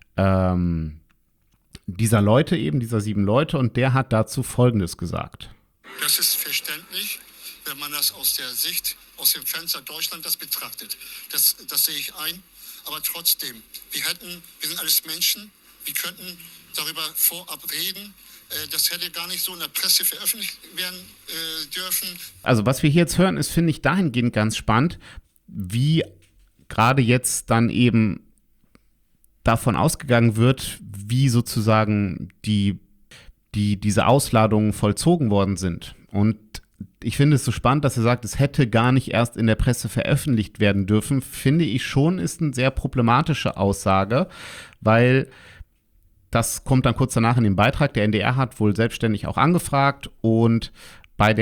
Leute eben, dieser 7 Leute, und der hat dazu Folgendes gesagt. Das ist verständlich, wenn man das aus der Sicht, aus dem Fenster Deutschland das betrachtet. Das sehe ich ein, aber trotzdem, wir sind alles Menschen, wir könnten darüber vorab reden. Das hätte gar nicht so in der Presse veröffentlicht werden dürfen. Also was wir hier jetzt hören, ist, finde ich, dahingehend ganz spannend, wie gerade jetzt dann eben davon ausgegangen wird, wie sozusagen diese Ausladungen vollzogen worden sind. Und ich finde es so spannend, dass er sagt, es hätte gar nicht erst in der Presse veröffentlicht werden dürfen, finde ich schon, ist eine sehr problematische Aussage, weil das kommt dann kurz danach in den Beitrag. Der NDR hat wohl selbstständig auch angefragt und bei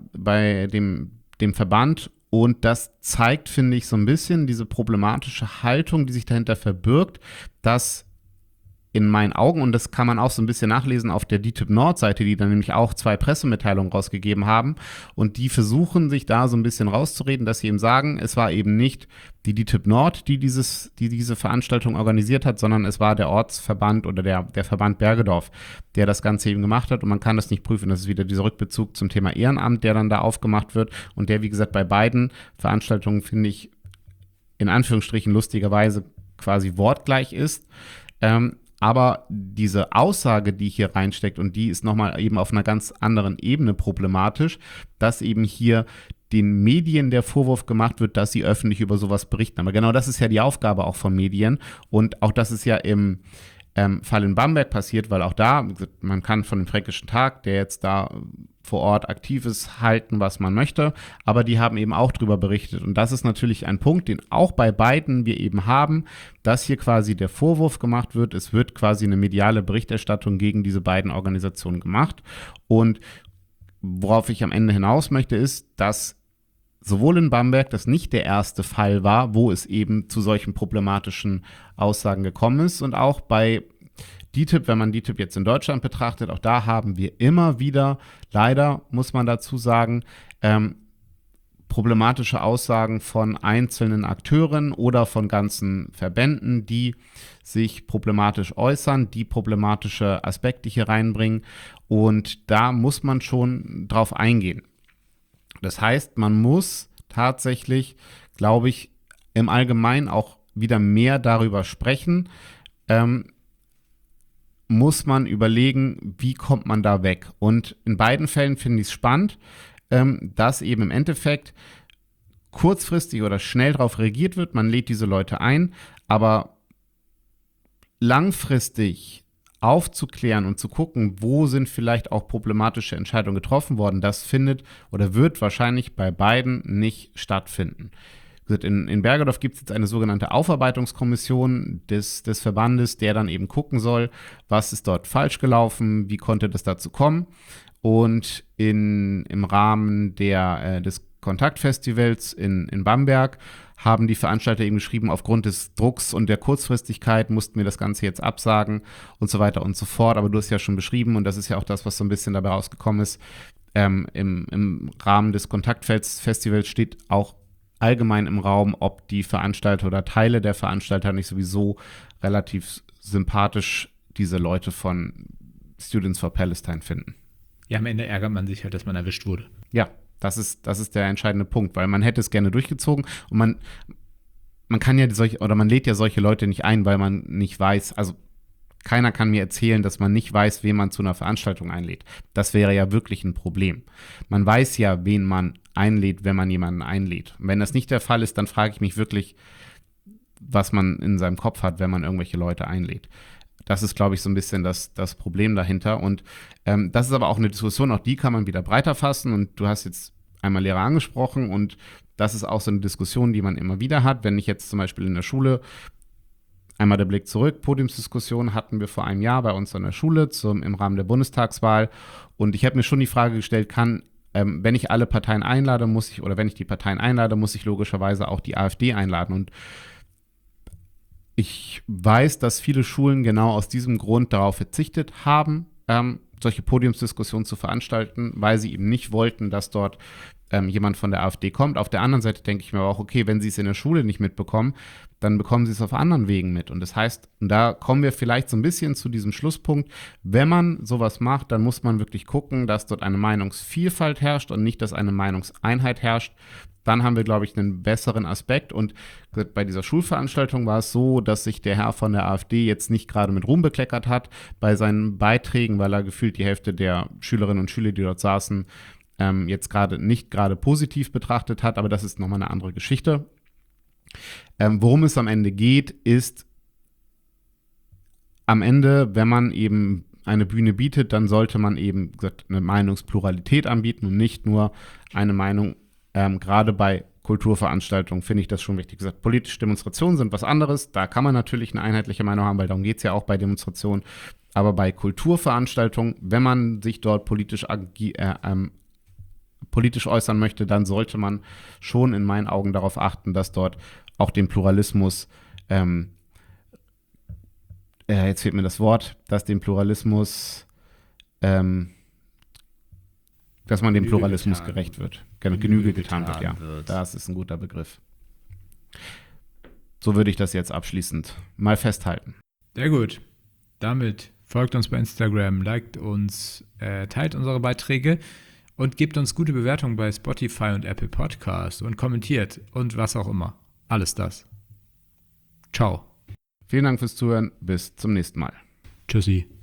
dem Verband. Und das zeigt, finde ich, so ein bisschen diese problematische Haltung, die sich dahinter verbirgt, dass in meinen Augen, und das kann man auch so ein bisschen nachlesen auf der DITIB Nord-Seite, die dann nämlich auch 2 Pressemitteilungen rausgegeben haben, und die versuchen sich da so ein bisschen rauszureden, dass sie eben sagen, es war eben nicht die DITIB Nord, die diese Veranstaltung organisiert hat, sondern es war der Ortsverband oder der Verband Bergedorf, der das Ganze eben gemacht hat, und man kann das nicht prüfen. Das ist wieder dieser Rückbezug zum Thema Ehrenamt, der dann da aufgemacht wird und der, wie gesagt, bei beiden Veranstaltungen, finde ich, in Anführungsstrichen lustigerweise quasi wortgleich ist. Aber diese Aussage, die hier reinsteckt, und die ist nochmal eben auf einer ganz anderen Ebene problematisch, dass eben hier den Medien der Vorwurf gemacht wird, dass sie öffentlich über sowas berichten. Aber genau das ist ja die Aufgabe auch von Medien, und auch das ist ja im Fall in Bamberg passiert, weil auch da, man kann von dem Fränkischen Tag, der jetzt da vor Ort aktiv ist, halten, was man möchte, aber die haben eben auch drüber berichtet, und das ist natürlich ein Punkt, den auch bei beiden wir eben haben, dass hier quasi der Vorwurf gemacht wird, es wird quasi eine mediale Berichterstattung gegen diese beiden Organisationen gemacht, und worauf ich am Ende hinaus möchte, ist, dass sowohl in Bamberg das nicht der erste Fall war, wo es eben zu solchen problematischen Aussagen gekommen ist, und auch bei DITIB, wenn man DITIB jetzt in Deutschland betrachtet, auch da haben wir immer wieder, leider muss man dazu sagen, problematische Aussagen von einzelnen Akteuren oder von ganzen Verbänden, die sich problematisch äußern, die problematische Aspekte hier reinbringen, und da muss man schon drauf eingehen. Das heißt, man muss tatsächlich, glaube ich, im Allgemeinen auch wieder mehr darüber sprechen, muss man überlegen, wie kommt man da weg. Und in beiden Fällen finde ich es spannend, dass eben im Endeffekt kurzfristig oder schnell darauf reagiert wird, man lädt diese Leute ein, aber langfristig aufzuklären und zu gucken, wo sind vielleicht auch problematische Entscheidungen getroffen worden, das findet oder wird wahrscheinlich bei beiden nicht stattfinden. In Bergedorf gibt es jetzt eine sogenannte Aufarbeitungskommission des Verbandes, der dann eben gucken soll, was ist dort falsch gelaufen, wie konnte das dazu kommen. Und im Rahmen des Kontaktfestivals in Bamberg haben die Veranstalter eben geschrieben, aufgrund des Drucks und der Kurzfristigkeit mussten wir das Ganze jetzt absagen und so weiter und so fort. Aber du hast ja schon beschrieben, und das ist ja auch das, was so ein bisschen dabei rausgekommen ist, im Rahmen des Kontaktfestivals steht auch allgemein im Raum, ob die Veranstalter oder Teile der Veranstalter nicht sowieso relativ sympathisch diese Leute von Students for Palestine finden. Ja, am Ende ärgert man sich halt, dass man erwischt wurde. Ja, das ist der entscheidende Punkt, weil man hätte es gerne durchgezogen und man kann ja man lädt ja solche Leute nicht ein, weil man nicht weiß, also keiner kann mir erzählen, dass man nicht weiß, wen man zu einer Veranstaltung einlädt. Das wäre ja wirklich ein Problem. Man weiß ja, wen man einlädt, wenn man jemanden einlädt. Und wenn das nicht der Fall ist, dann frage ich mich wirklich, was man in seinem Kopf hat, wenn man irgendwelche Leute einlädt. Das ist, glaube ich, so ein bisschen das Problem dahinter. Und das ist aber auch eine Diskussion, auch die kann man wieder breiter fassen. Und du hast jetzt einmal Lehrer angesprochen und das ist auch so eine Diskussion, die man immer wieder hat. Wenn ich jetzt zum Beispiel in der Schule, einmal der Blick zurück, Podiumsdiskussion hatten wir vor einem Jahr bei uns an der Schule im Rahmen der Bundestagswahl. Und ich habe mir schon die Frage gestellt, wenn ich alle Parteien einlade, wenn ich die Parteien einlade, muss ich logischerweise auch die AfD einladen. Und ich weiß, dass viele Schulen genau aus diesem Grund darauf verzichtet haben, solche Podiumsdiskussionen zu veranstalten, weil sie eben nicht wollten, dass dort jemand von der AfD kommt. Auf der anderen Seite denke ich mir aber auch, okay, wenn sie es in der Schule nicht mitbekommen, dann bekommen sie es auf anderen Wegen mit. Und das heißt, und da kommen wir vielleicht so ein bisschen zu diesem Schlusspunkt, wenn man sowas macht, dann muss man wirklich gucken, dass dort eine Meinungsvielfalt herrscht und nicht, dass eine Meinungseinheit herrscht. Dann haben wir, glaube ich, einen besseren Aspekt. Und bei dieser Schulveranstaltung war es so, dass sich der Herr von der AfD jetzt nicht gerade mit Ruhm bekleckert hat bei seinen Beiträgen, weil er gefühlt die Hälfte der Schülerinnen und Schüler, die dort saßen, jetzt nicht gerade positiv betrachtet hat. Aber das ist nochmal eine andere Geschichte. Worum es am Ende geht, ist am Ende, wenn man eben eine Bühne bietet, dann sollte man eben eine Meinungspluralität anbieten und nicht nur eine Meinung. Gerade bei Kulturveranstaltungen finde ich das schon wichtig. Gesagt, politische Demonstrationen sind was anderes. Da kann man natürlich eine einheitliche Meinung haben, weil darum geht es ja auch bei Demonstrationen. Aber bei Kulturveranstaltungen, wenn man sich dort politisch äußern möchte, dann sollte man schon in meinen Augen darauf achten, dass dort auch den Pluralismus, jetzt fehlt mir das Wort, dass man dem Pluralismus gerecht wird. Genüge getan wird, ja. Das ist ein guter Begriff. So würde ich das jetzt abschließend mal festhalten. Sehr gut. Damit folgt uns bei Instagram, liked uns, teilt unsere Beiträge und gebt uns gute Bewertungen bei Spotify und Apple Podcast und kommentiert und was auch immer. Alles das. Ciao. Vielen Dank fürs Zuhören. Bis zum nächsten Mal. Tschüssi.